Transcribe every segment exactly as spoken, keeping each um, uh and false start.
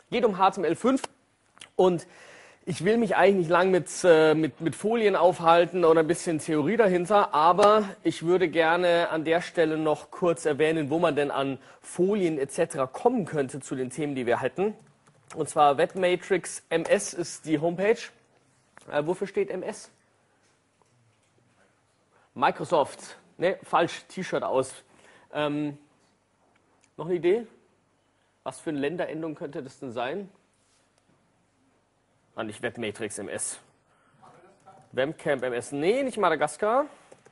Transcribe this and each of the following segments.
Geht um H T M L fünf und ich will mich eigentlich nicht lang mit, äh, mit, mit Folien aufhalten oder ein bisschen Theorie dahinter, aber ich würde gerne an der Stelle noch kurz erwähnen, wo man denn an Folien et cetera kommen könnte zu den Themen, die wir hätten. Und zwar Webmatrix M S ist die Homepage. Äh, wofür steht M S? Microsoft. Ne, falsch, T-Shirt aus. Ähm, noch eine Idee? Was für eine Länderendung könnte das denn sein? Ah, nicht Webmatrix M S. Webcam M S. Nee, nicht Madagaskar.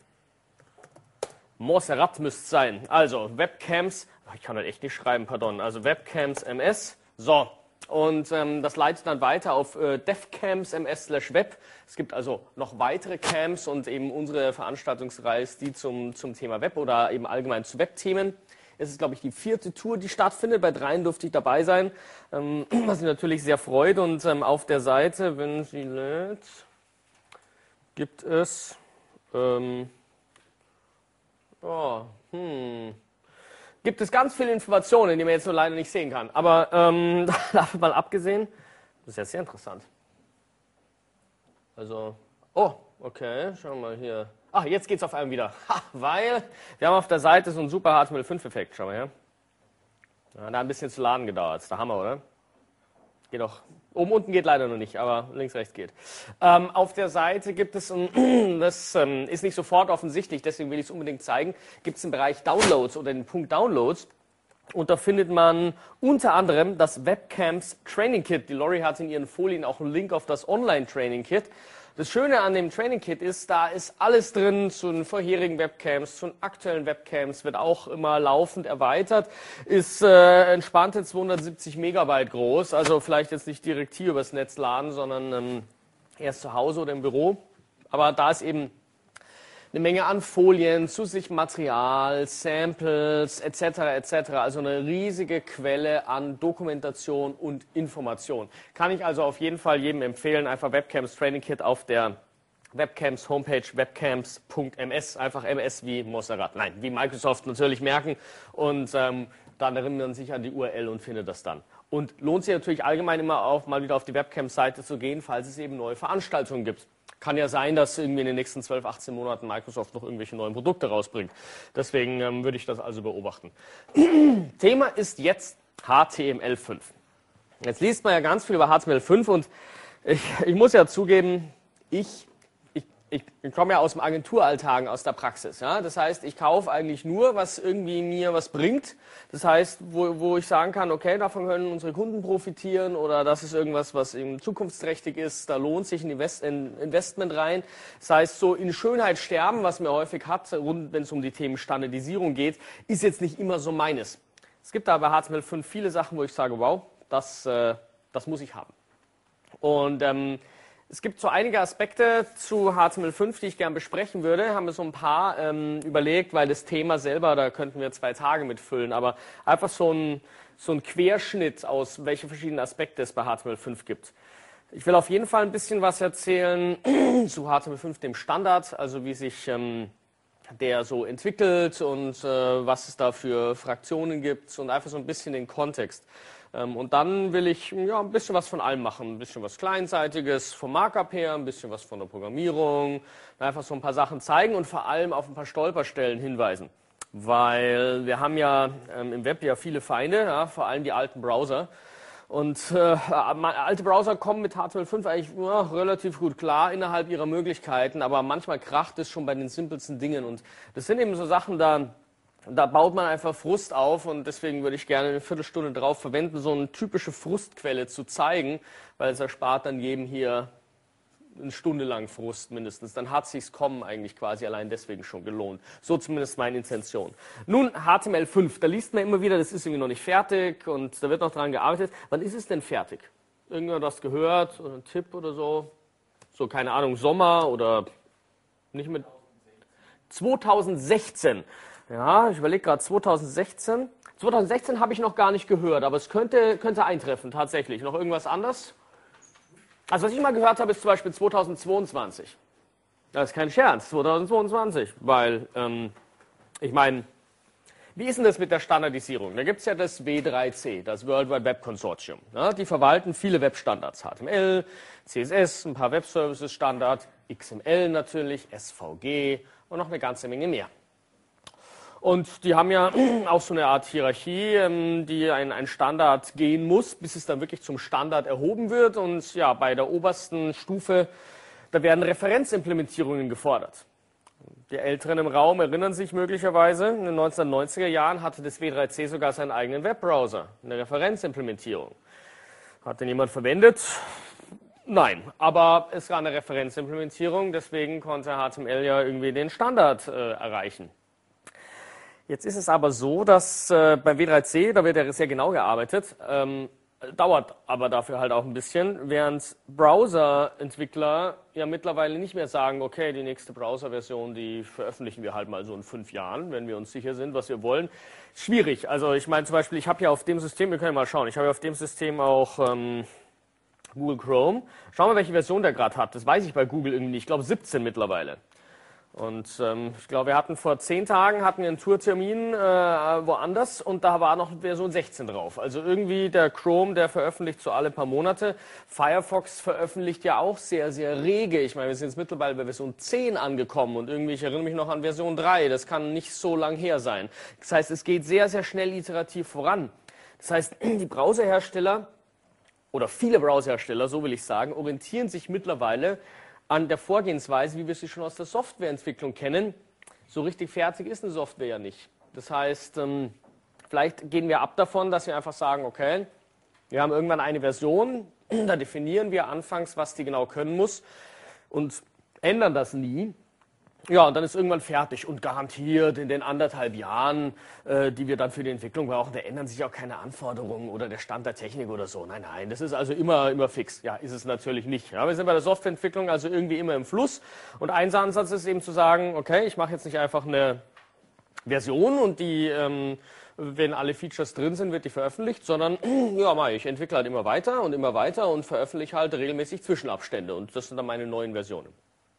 Montserrat müsste es sein. Also Webcams, ich kann das echt nicht schreiben, pardon. Also Webcams M S. So, und ähm, das leitet dann weiter auf äh, devcams M S slash web. Es gibt also noch weitere Camps und eben unsere Veranstaltungsreihe ist die zum, zum Thema Web oder eben allgemein zu Webthemen. Es ist, glaube ich, die vierte Tour, die stattfindet. Bei dreien durfte ich dabei sein, ähm, was mich natürlich sehr freut. Und ähm, auf der Seite, wenn sie lädt, gibt es, ähm, oh, hm, gibt es ganz viele Informationen, die man jetzt nur leider nicht sehen kann. Aber ähm, davon mal abgesehen, das ist ja sehr interessant. Also, oh, okay, schauen wir mal hier. Ach, jetzt geht es auf einmal wieder. Ha, weil wir haben auf der Seite so einen super H T M L fünf Effekt. Schau mal her. Ja, da hat ein bisschen zu laden gedauert. Das ist der Hammer, oder? Geht auch. Oben, unten geht leider noch nicht, aber links, rechts geht. Ähm, auf der Seite gibt es, ein, das ähm, ist nicht sofort offensichtlich, deswegen will ich es unbedingt zeigen, gibt es einen Bereich Downloads oder den Punkt Downloads. Und da findet man unter anderem das Webcams Training Kit. Die Lori hat in ihren Folien auch einen Link auf das Online Training Kit. Das Schöne an dem Training Kit ist, da ist alles drin zu den vorherigen Webcams, zu den aktuellen Webcams, wird auch immer laufend erweitert, ist äh, entspannte zweihundertsiebzig Megabyte groß, also vielleicht jetzt nicht direkt hier übers Netz laden, sondern ähm, erst zu Hause oder im Büro. Aber da ist eben eine Menge an Folien, zusätzlichem Material, Samples et cetera et cetera. Also eine riesige Quelle an Dokumentation und Information. Kann ich also auf jeden Fall jedem empfehlen, einfach Webcams Training Kit auf der Webcams Homepage webcams Punkt M S, einfach M S wie Montserrat, nein, wie Microsoft natürlich merken und ähm, dann erinnert man sich an die U R L und findet das dann. Und lohnt sich natürlich allgemein immer auch mal wieder auf die Webcams-Seite zu gehen, falls es eben neue Veranstaltungen gibt. Kann ja sein, dass irgendwie in den nächsten zwölf, achtzehn Monaten Microsoft noch irgendwelche neuen Produkte rausbringt. Deswegen ähm, würde ich das also beobachten. Thema ist jetzt H T M L fünf. Jetzt liest man ja ganz viel über H T M L fünf und ich, ich muss ja zugeben, ich, ich, ich, ich komme ja aus dem Agenturalltag, aus der Praxis. Ja? Das heißt, ich kaufe eigentlich nur, was irgendwie mir was bringt. Das heißt, wo, wo ich sagen kann, okay, davon können unsere Kunden profitieren oder das ist irgendwas, was eben zukunftsträchtig ist, da lohnt sich ein Invest, ein Investment rein. Das heißt, so in Schönheit sterben, was mir häufig hat, rund wenn es um die Themen Standardisierung geht, ist jetzt nicht immer so meines. Es gibt da bei H T M L fünf viele Sachen, wo ich sage, wow, das, äh, das muss ich haben. Und ähm, es gibt so einige Aspekte zu H T M L fünf, die ich gerne besprechen würde. Haben wir so ein paar ähm, überlegt, weil das Thema selber, da könnten wir zwei Tage mitfüllen, aber einfach so ein, so ein Querschnitt aus, welche verschiedenen Aspekte es bei H T M L fünf gibt. Ich will auf jeden Fall ein bisschen was erzählen zu H T M L fünf, dem Standard, also wie sich ähm, der so entwickelt und äh, was es da für Fraktionen gibt und einfach so ein bisschen den Kontext. Und dann will ich ja, ein bisschen was von allem machen, ein bisschen was Kleinseitiges vom Markup her, ein bisschen was von der Programmierung, einfach so ein paar Sachen zeigen und vor allem auf ein paar Stolperstellen hinweisen. Weil wir haben ja ähm, im Web ja viele Feinde, ja, vor allem die alten Browser. Und äh, alte Browser kommen mit H T M L fünf eigentlich ja, relativ gut klar innerhalb ihrer Möglichkeiten, aber manchmal kracht es schon bei den simpelsten Dingen. Und das sind eben so Sachen, da Da baut man einfach Frust auf und deswegen würde ich gerne eine Viertelstunde drauf verwenden, so eine typische Frustquelle zu zeigen, weil es erspart dann jedem hier eine Stunde lang Frust mindestens. Dann hat sich's kommen eigentlich quasi allein deswegen schon gelohnt. So zumindest meine Intention. Nun H T M L fünf, da liest man immer wieder, das ist irgendwie noch nicht fertig und da wird noch dran gearbeitet. Wann ist es denn fertig? Irgendwer das gehört oder ein Tipp oder so? So, keine Ahnung, Sommer oder nicht mit zweitausendsechzehn. Ja, ich überlege gerade zweitausendsechzehn. zweitausendsechzehn habe ich noch gar nicht gehört, aber es könnte, könnte eintreffen, tatsächlich. Noch irgendwas anderes? Also was ich mal gehört habe, ist zum Beispiel zweitausendzweiundzwanzig. Das ist kein Scherz, zweitausendzweiundzwanzig, weil, ähm, ich meine, Wie ist denn das mit der Standardisierung? Da gibt es ja das W drei C, das World Wide Web Consortium. Ja, die verwalten viele Webstandards, H T M L, C S S, ein paar Web-Services-Standard, X M L natürlich, S V G und noch eine ganze Menge mehr. Und die haben ja auch so eine Art Hierarchie, die ein, ein Standard gehen muss, bis es dann wirklich zum Standard erhoben wird. Und ja, bei der obersten Stufe, da werden Referenzimplementierungen gefordert. Die Älteren im Raum erinnern sich möglicherweise, in den neunzehnhundertneunziger Jahren hatte das W drei C sogar seinen eigenen Webbrowser, eine Referenzimplementierung. Hat den jemand verwendet? Nein, aber es war eine Referenzimplementierung, deswegen konnte H T M L ja irgendwie den Standard äh, erreichen. Jetzt ist es aber so, dass äh, beim W drei C, da wird ja sehr genau gearbeitet, ähm, dauert aber dafür halt auch ein bisschen, während Browser-Entwickler ja mittlerweile nicht mehr sagen, okay, die nächste Browser-Version, die veröffentlichen wir halt mal so in fünf Jahren, wenn wir uns sicher sind, was wir wollen. Schwierig. Also ich meine zum Beispiel, ich habe ja auf dem System, wir können ja mal schauen, ich habe ja auf dem System auch ähm, Google Chrome. Schauen wir, welche Version der gerade hat. Das weiß ich bei Google irgendwie nicht. Ich glaube siebzehn mittlerweile. Und ähm, ich glaube, wir hatten vor zehn Tagen hatten wir einen Tourtermin äh, woanders und da war noch Version sechzehn drauf. Also irgendwie der Chrome, der veröffentlicht so alle paar Monate. Firefox veröffentlicht ja auch sehr, sehr rege. Ich meine, wir sind jetzt mittlerweile bei Version zehn angekommen und irgendwie, ich erinnere mich noch an Version drei. Das kann nicht so lang her sein. Das heißt, es geht sehr, sehr schnell iterativ voran. Das heißt, die Browserhersteller oder viele Browserhersteller, so will ich sagen, orientieren sich mittlerweile an der Vorgehensweise, wie wir sie schon aus der Softwareentwicklung kennen. So richtig fertig ist eine Software ja nicht. Das heißt, ähm, vielleicht gehen wir ab davon, dass wir einfach sagen, okay, wir haben irgendwann eine Version, da definieren wir anfangs, was die genau können muss und ändern das nie. Ja, und dann ist irgendwann fertig und garantiert in den anderthalb Jahren, äh, die wir dann für die Entwicklung brauchen, da ändern sich auch keine Anforderungen oder der Stand der Technik oder so. Nein, nein, das ist also immer, immer fix. Ja, ist es natürlich nicht. Ja, wir sind bei der Softwareentwicklung also irgendwie immer im Fluss. Und ein Ansatz ist eben zu sagen, okay, ich mache jetzt nicht einfach eine Version und die, ähm, wenn alle Features drin sind, wird die veröffentlicht, sondern ja, ich entwickle halt immer weiter und immer weiter und veröffentliche halt regelmäßig Zwischenabstände. Und das sind dann meine neuen Versionen.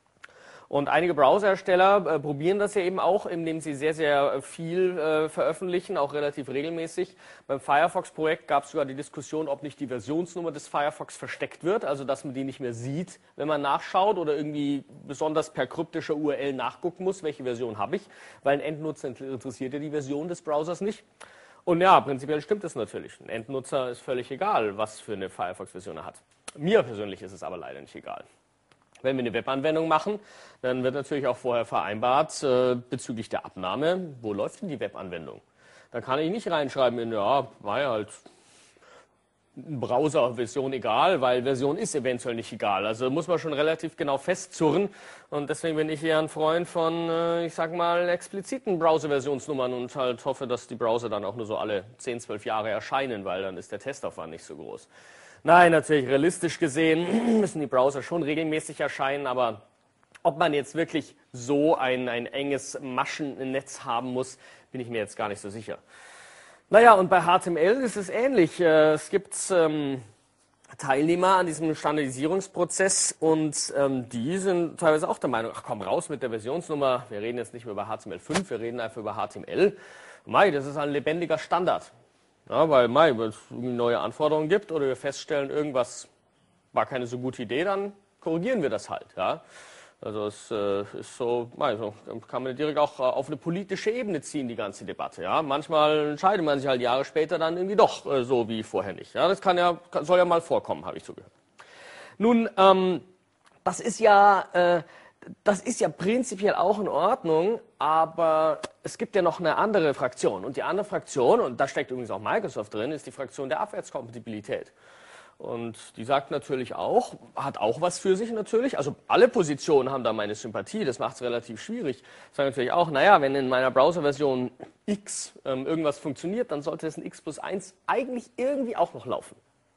Und einige Browserhersteller äh, probieren das ja eben auch, indem sie sehr, sehr viel äh, veröffentlichen, auch relativ regelmäßig. Beim Firefox-Projekt gab es sogar die Diskussion, ob nicht die Versionsnummer des Firefox versteckt wird, also dass man die nicht mehr sieht, wenn man nachschaut oder irgendwie besonders per kryptischer U R L nachgucken muss, welche Version habe ich, weil ein Endnutzer interessiert ja die Version des Browsers nicht. Und ja, prinzipiell stimmt es natürlich. Ein Endnutzer ist völlig egal, was für eine Firefox-Version er hat. Mir persönlich ist es aber leider nicht egal. Wenn wir eine Webanwendung machen, dann wird natürlich auch vorher vereinbart äh, bezüglich der Abnahme, wo läuft denn die Webanwendung? Da kann ich nicht reinschreiben in, ja, war ja halt Browser-Version egal, weil Version ist eventuell nicht egal. Also muss man schon relativ genau festzurren und deswegen bin ich eher ein Freund von, äh, ich sag mal, expliziten Browser-Versionsnummern und halt hoffe, dass die Browser dann auch nur so alle zehn, zwölf Jahre erscheinen, weil dann ist der Testaufwand nicht so groß. Nein, natürlich realistisch gesehen müssen die Browser schon regelmäßig erscheinen, aber ob man jetzt wirklich so ein, ein enges Maschennetz haben muss, bin ich mir jetzt gar nicht so sicher. Naja, und bei H T M L ist es ähnlich. Es gibt ähm, Teilnehmer an diesem Standardisierungsprozess und ähm, die sind teilweise auch der Meinung, ach komm, raus mit der Versionsnummer, wir reden jetzt nicht mehr über H T M L fünf, wir reden einfach über H T M L. Mei, das ist ein lebendiger Standard. Ja, weil Mai, wenn es neue Anforderungen gibt oder wir feststellen, irgendwas war keine so gute Idee, dann korrigieren wir das halt. Ja? Also es äh, ist so, Mai, so kann man direkt auch äh, auf eine politische Ebene ziehen, die ganze Debatte. Ja? Manchmal entscheidet man sich halt Jahre später dann irgendwie doch äh, so wie vorher nicht. Ja? Das kann ja, kann, soll ja mal vorkommen, habe ich so gehört. Nun, ähm, das ist ja... Äh, Das ist ja prinzipiell auch in Ordnung, aber es gibt ja noch eine andere Fraktion. Und die andere Fraktion, und da steckt übrigens auch Microsoft drin, ist die Fraktion der Abwärtskompatibilität. Und die sagt natürlich auch, hat auch was für sich natürlich, also alle Positionen haben da meine Sympathie, das macht es relativ schwierig. Sagen natürlich auch, naja, wenn in meiner Browserversion X ähm, irgendwas funktioniert, dann sollte es in X plus eins eigentlich irgendwie auch noch laufen.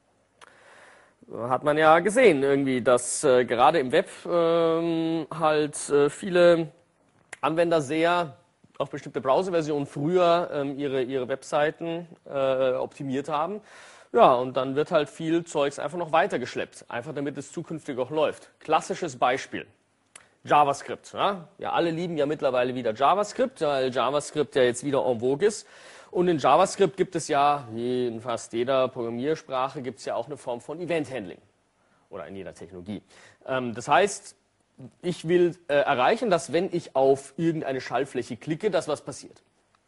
Hat man ja gesehen, irgendwie, dass äh, gerade im Web ähm, halt äh, viele Anwender sehr auf bestimmte Browserversionen früher ähm, ihre, ihre Webseiten äh, optimiert haben. Ja, und dann wird halt viel Zeugs einfach noch weitergeschleppt, einfach damit es zukünftig auch läuft. Klassisches Beispiel. JavaScript. Ja? Ja, alle lieben ja mittlerweile wieder JavaScript, weil JavaScript ja jetzt wieder en vogue ist. Und in JavaScript gibt es ja, wie in fast jeder Programmiersprache, gibt es ja auch eine Form von Event-Handling. Oder in jeder Technologie. Ähm, das heißt, ich will äh, erreichen, dass wenn ich auf irgendeine Schaltfläche klicke, dass was passiert.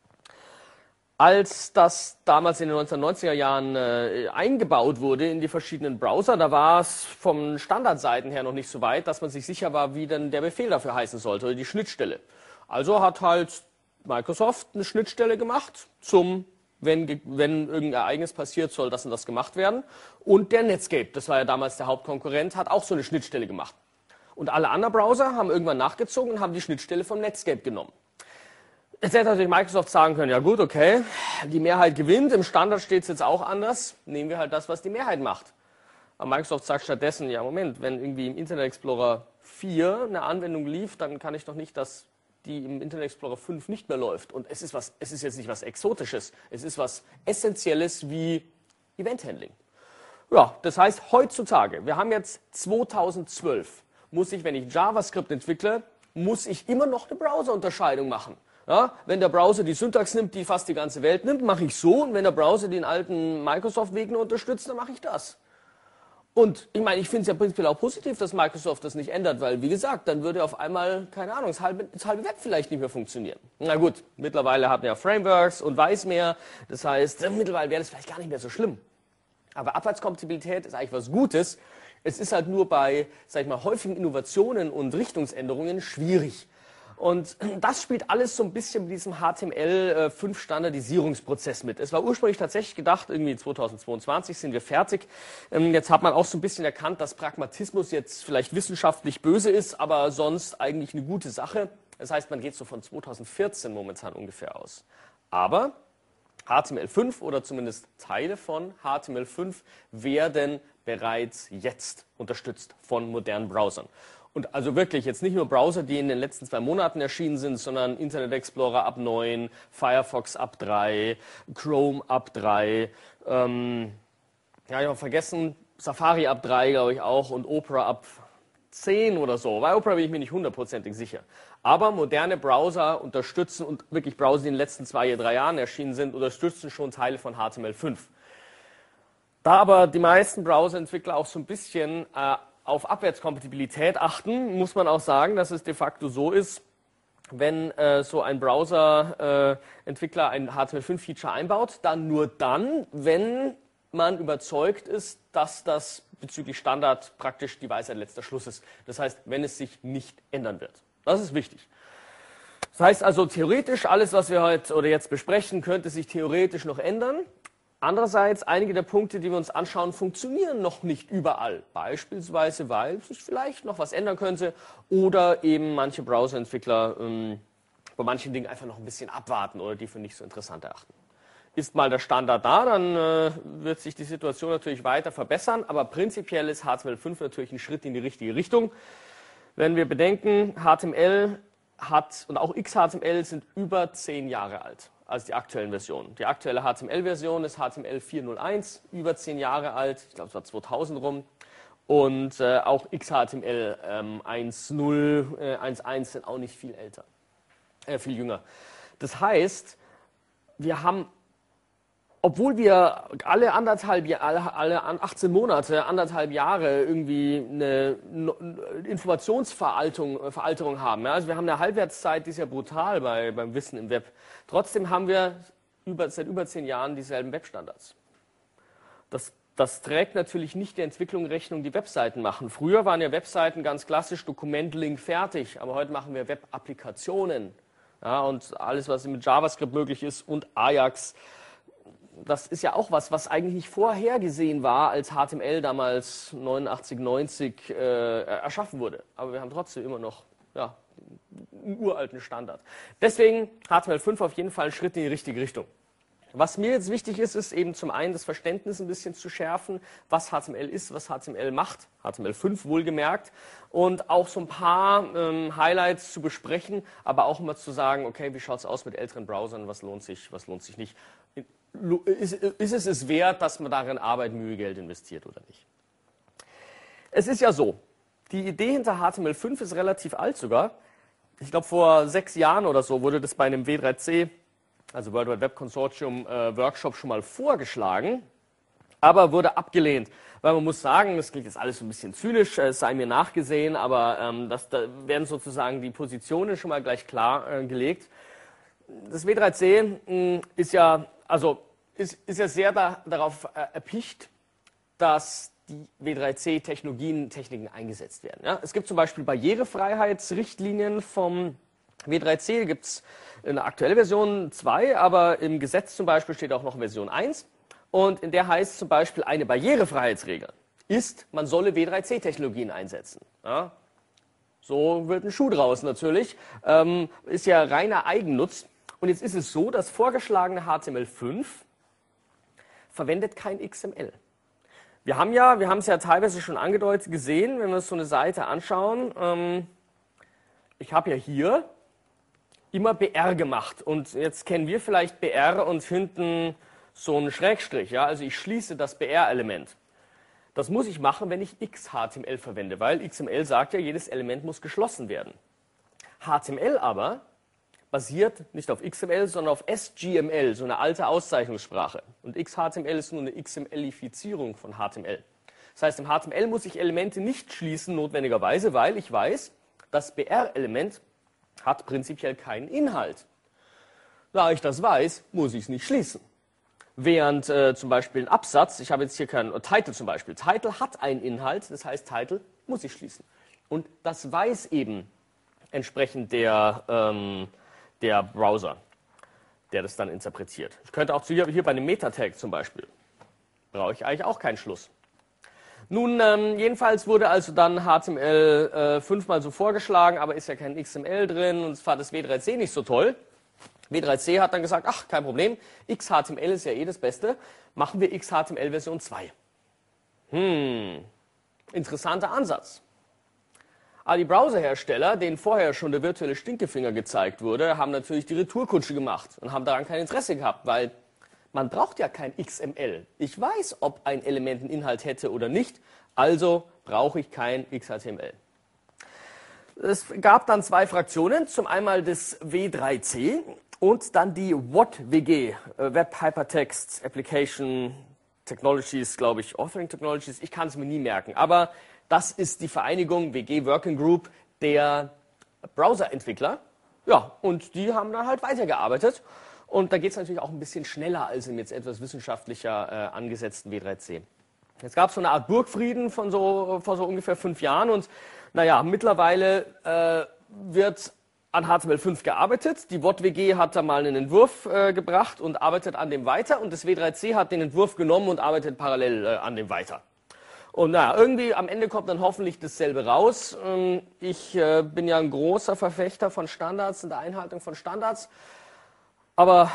Als das damals in den neunzehnhundertneunziger Jahren äh, eingebaut wurde in die verschiedenen Browser, da war es von Standardseiten her noch nicht so weit, dass man sich sicher war, wie denn der Befehl dafür heißen sollte, oder die Schnittstelle. Also hat halt Microsoft eine Schnittstelle gemacht zum, wenn, wenn irgendein Ereignis passiert, soll das und das gemacht werden. Und der Netscape, das war ja damals der Hauptkonkurrent, hat auch so eine Schnittstelle gemacht. Und alle anderen Browser haben irgendwann nachgezogen und haben die Schnittstelle vom Netscape genommen. Jetzt hätte natürlich Microsoft sagen können, ja gut, okay, die Mehrheit gewinnt, im Standard steht es jetzt auch anders, nehmen wir halt das, was die Mehrheit macht. Aber Microsoft sagt stattdessen, ja Moment, wenn irgendwie im Internet Explorer vier eine Anwendung lief, dann kann ich doch nicht, dass die im Internet Explorer fünf nicht mehr läuft. Und es ist, was, es ist jetzt nicht was Exotisches, es ist was Essentielles wie Event-Handling. Ja, das heißt heutzutage, wir haben jetzt zweitausendzwölf, muss ich, wenn ich JavaScript entwickle, muss ich immer noch eine Browser-Unterscheidung machen. Ja, wenn der Browser die Syntax nimmt, die fast die ganze Welt nimmt, mache ich so. Und wenn der Browser den alten Microsoft-Weg nur unterstützt, dann mache ich das. Und ich meine, ich finde es ja prinzipiell auch positiv, dass Microsoft das nicht ändert, weil, wie gesagt, dann würde auf einmal, keine Ahnung, das halbe, das halbe Web vielleicht nicht mehr funktionieren. Na gut, mittlerweile hat man ja Frameworks und weiß mehr. Das heißt, mittlerweile wäre das vielleicht gar nicht mehr so schlimm. Aber Abwärtskompatibilität ist eigentlich was Gutes. Es ist halt nur bei, sag ich mal, häufigen Innovationen und Richtungsänderungen schwierig. Und das spielt alles so ein bisschen mit diesem H T M L fünf Standardisierungsprozess mit. Es war ursprünglich tatsächlich gedacht, irgendwie zweitausendzweiundzwanzig sind wir fertig. Jetzt hat man auch so ein bisschen erkannt, dass Pragmatismus jetzt vielleicht wissenschaftlich böse ist, aber sonst eigentlich eine gute Sache. Das heißt, man geht so von zweitausendvierzehn momentan ungefähr aus. Aber H T M L fünf oder zumindest Teile von H T M L fünf werden bereits jetzt unterstützt von modernen Browsern. Und also wirklich jetzt nicht nur Browser, die in den letzten zwei Monaten erschienen sind, sondern Internet Explorer ab neun, Firefox ab drei, Chrome ab drei, ähm, ja, ich habe vergessen, Safari ab drei, glaube ich auch, und Opera ab zehn oder so. Bei Opera bin ich mir nicht hundertprozentig sicher. Aber moderne Browser unterstützen, und wirklich Browser, die in den letzten zwei, drei Jahren erschienen sind, unterstützen schon Teile von H T M L fünf. Da aber die meisten Browserentwickler auch so ein bisschen äh, auf Abwärtskompatibilität achten, muss man auch sagen, dass es de facto so ist, wenn äh, so ein Browser-Entwickler äh, ein H T M L fünf Feature einbaut, dann nur dann, wenn man überzeugt ist, dass das bezüglich Standard praktisch die Weisheit letzter Schluss ist. Das heißt, wenn es sich nicht ändern wird. Das ist wichtig. Das heißt also theoretisch, alles, was wir heute oder jetzt besprechen, könnte sich theoretisch noch ändern. Andererseits, einige der Punkte, die wir uns anschauen, funktionieren noch nicht überall. Beispielsweise, weil sich vielleicht noch was ändern könnte oder eben manche Browserentwickler ähm, bei manchen Dingen einfach noch ein bisschen abwarten oder die für nicht so interessant erachten. Ist mal der Standard da, dann äh, wird sich die Situation natürlich weiter verbessern, aber prinzipiell ist H T M L fünf natürlich ein Schritt in die richtige Richtung. Wenn wir bedenken, H T M L hat und auch X H T M L sind über zehn Jahre alt. Als die aktuellen Versionen. Die aktuelle H T M L-Version ist H T M L vier Punkt null eins, über zehn Jahre alt, ich glaube es war zweitausend rum. Und äh, auch X H T M L ähm, eins Punkt null, äh, eins Punkt eins sind auch nicht viel älter, äh, viel jünger. Das heißt, wir haben, obwohl wir alle anderthalb, alle, alle achtzehn Monate, anderthalb Jahre irgendwie eine Informationsveralterung Veralterung haben. Ja? Also wir haben eine Halbwertszeit, die ist ja brutal bei, beim Wissen im Web. Trotzdem haben wir über, seit über zehn Jahren dieselben Webstandards. Das, das trägt natürlich nicht der Entwicklung Rechnung, die Webseiten machen. Früher waren ja Webseiten ganz klassisch Dokument, Link, fertig. Aber heute machen wir Web-Applikationen. Ja, und alles, was mit JavaScript möglich ist und Ajax. Das ist ja auch was, was eigentlich nicht vorhergesehen war, als H T M L damals neunundachtzig, neunzig äh, erschaffen wurde. Aber wir haben trotzdem immer noch ja, einen uralten Standard. Deswegen H T M L fünf auf jeden Fall ein Schritt in die richtige Richtung. Was mir jetzt wichtig ist, ist eben zum einen das Verständnis ein bisschen zu schärfen, was H T M L ist, was H T M L macht, H T M L fünf wohlgemerkt, und auch so ein paar ähm, Highlights zu besprechen, aber auch immer zu sagen, okay, wie schaut es aus mit älteren Browsern, was lohnt sich, was lohnt sich nicht. Ist, ist es es wert, dass man darin Arbeit, Mühe, Geld investiert oder nicht? Es ist ja so, Die Idee hinter H T M L fünf ist relativ alt sogar. Ich glaube, vor sechs Jahren oder so wurde das bei einem W drei C, also World Wide Web Consortium äh, Workshop, schon mal vorgeschlagen, aber wurde abgelehnt. Weil man muss sagen, das klingt jetzt alles so ein bisschen zynisch, es sei mir nachgesehen, aber ähm, das, da werden sozusagen die Positionen schon mal gleich klar äh, gelegt. Das W drei C mh, ist ja, also ist, ist ja sehr da, darauf äh, erpicht, dass die W drei C-Technologien, Techniken eingesetzt werden. Ja? Es gibt zum Beispiel Barrierefreiheitsrichtlinien vom W drei C, da gibt es eine aktuelle Version zwei, aber im Gesetz zum Beispiel steht auch noch Version eins. Und in der heißt zum Beispiel, eine Barrierefreiheitsregel ist, man solle W drei C-Technologien einsetzen. Ja? So wird ein Schuh draus natürlich. Ähm, ist ja reiner Eigennutz. Und jetzt ist es so, das vorgeschlagene H T M L fünf verwendet kein X M L. Wir haben ja, wir haben es ja teilweise schon angedeutet gesehen, wenn wir uns so eine Seite anschauen. Ähm, ich habe ja hier immer B R gemacht. Und jetzt kennen wir vielleicht B R und hinten so einen Schrägstrich. Ja? Also ich schließe das B R-Element. Das muss ich machen, wenn ich X H T M L verwende, weil X M L sagt ja, jedes Element muss geschlossen werden. H T M L aber basiert nicht auf X M L, sondern auf S G M L, so eine alte Auszeichnungssprache. Und X H T M L ist nur eine X M L-ifizierung von H T M L. Das heißt, im H T M L muss ich Elemente nicht schließen, notwendigerweise, weil ich weiß, das B R-Element hat prinzipiell keinen Inhalt. Da ich das weiß, muss ich es nicht schließen. Während äh, zum Beispiel ein Absatz, ich habe jetzt hier keinen, Title zum Beispiel, Title hat einen Inhalt, das heißt, Title muss ich schließen. Und das weiß eben entsprechend der, ähm, der Browser, der das dann interpretiert. Ich könnte auch zu hier, hier bei einem Meta-Tag zum Beispiel, brauche ich eigentlich auch keinen Schluss. Nun, ähm, jedenfalls wurde also dann H T M L äh, fünfmal so vorgeschlagen, aber ist ja kein X M L drin und es war das W drei C nicht so toll. W drei C hat dann gesagt, ach, kein Problem, X H T M L ist ja eh das Beste, machen wir X H T M L Version zwei. Hm, interessanter Ansatz. Aber die Browserhersteller, denen vorher schon der virtuelle Stinkefinger gezeigt wurde, haben natürlich die Retourkutsche gemacht und haben daran kein Interesse gehabt, weil man braucht ja kein X M L. Ich weiß, ob ein Element einen Inhalt hätte oder nicht, also brauche ich kein X H T M L. Es gab dann zwei Fraktionen, zum einmal das W drei C und dann die W O T W G, Web Hypertext Application Technologies, glaube ich, Authoring Technologies, ich kann es mir nie merken, aber das ist die Vereinigung W G Working Group der Browserentwickler. Ja, und die haben dann halt weitergearbeitet. Und da geht es natürlich auch ein bisschen schneller als im jetzt etwas wissenschaftlicher äh, angesetzten W drei C. Jetzt gab es so eine Art Burgfrieden von so, vor so ungefähr fünf Jahren und naja, mittlerweile äh, wird an H T M L fünf gearbeitet. Die W O T W G hat da mal einen Entwurf äh, gebracht und arbeitet an dem weiter und das W drei C hat den Entwurf genommen und arbeitet parallel äh, an dem weiter. Und naja, irgendwie am Ende kommt dann hoffentlich dasselbe raus. Ähm, ich äh, bin ja ein großer Verfechter von Standards und der Einhaltung von Standards. Aber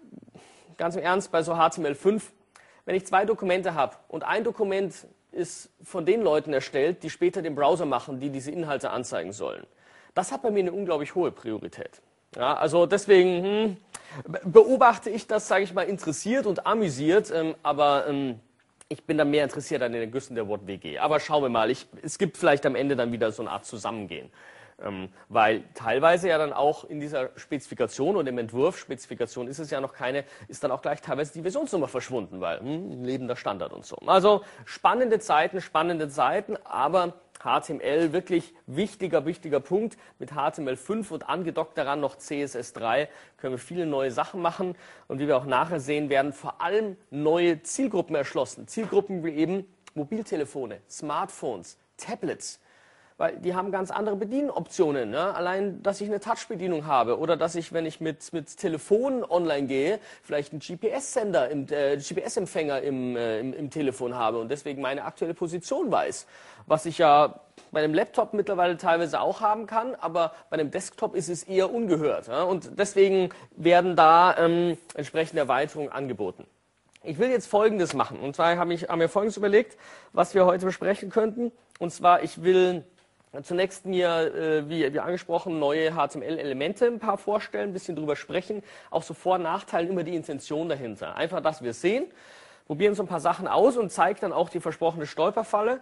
ganz im Ernst, bei so H T M L fünf, wenn ich zwei Dokumente habe und ein Dokument ist von den Leuten erstellt, die später den Browser machen, die diese Inhalte anzeigen sollen, das hat bei mir eine unglaublich hohe Priorität. Ja, also deswegen hm, beobachte ich das, sage ich mal, interessiert und amüsiert, ähm, aber ähm, ich bin da mehr interessiert an den Ergüssen der W O T W G. Aber schauen wir mal, ich, es gibt vielleicht am Ende dann wieder so eine Art Zusammengehen. Ähm, weil teilweise ja dann auch in dieser Spezifikation und im Entwurf, Spezifikation ist es ja noch keine, ist dann auch gleich teilweise die Versionsnummer verschwunden, weil hm, lebender Standard und so. Also spannende Zeiten, spannende Zeiten, aber H T M L wirklich wichtiger, wichtiger Punkt. Mit H T M L fünf und angedockt daran noch C S S drei können wir viele neue Sachen machen und wie wir auch nachher sehen, werden vor allem neue Zielgruppen erschlossen. Zielgruppen wie eben Mobiltelefone, Smartphones, Tablets. Weil die haben ganz andere Bedienoptionen. Ne? Allein, dass ich eine Touch-Bedienung habe oder dass ich, wenn ich mit, mit Telefon online gehe, vielleicht einen G P S-Sender, im, äh, G P S-Empfänger im, äh, im, im Telefon habe und deswegen meine aktuelle Position weiß. Was ich ja bei einem Laptop mittlerweile teilweise auch haben kann, aber bei einem Desktop ist es eher ungehört. Ja? Und deswegen werden da ähm, entsprechende Erweiterungen angeboten. Ich will jetzt Folgendes machen. Und zwar habe ich mir Folgendes überlegt, was wir heute besprechen könnten. Und zwar, ich will zunächst mir, äh, wie, wie angesprochen, neue H T M L-Elemente ein paar vorstellen, ein bisschen drüber sprechen, auch so Vor- und Nachteilen über die Intention dahinter. Einfach, dass wir es sehen, probieren so ein paar Sachen aus und zeigt dann auch die versprochene Stolperfalle.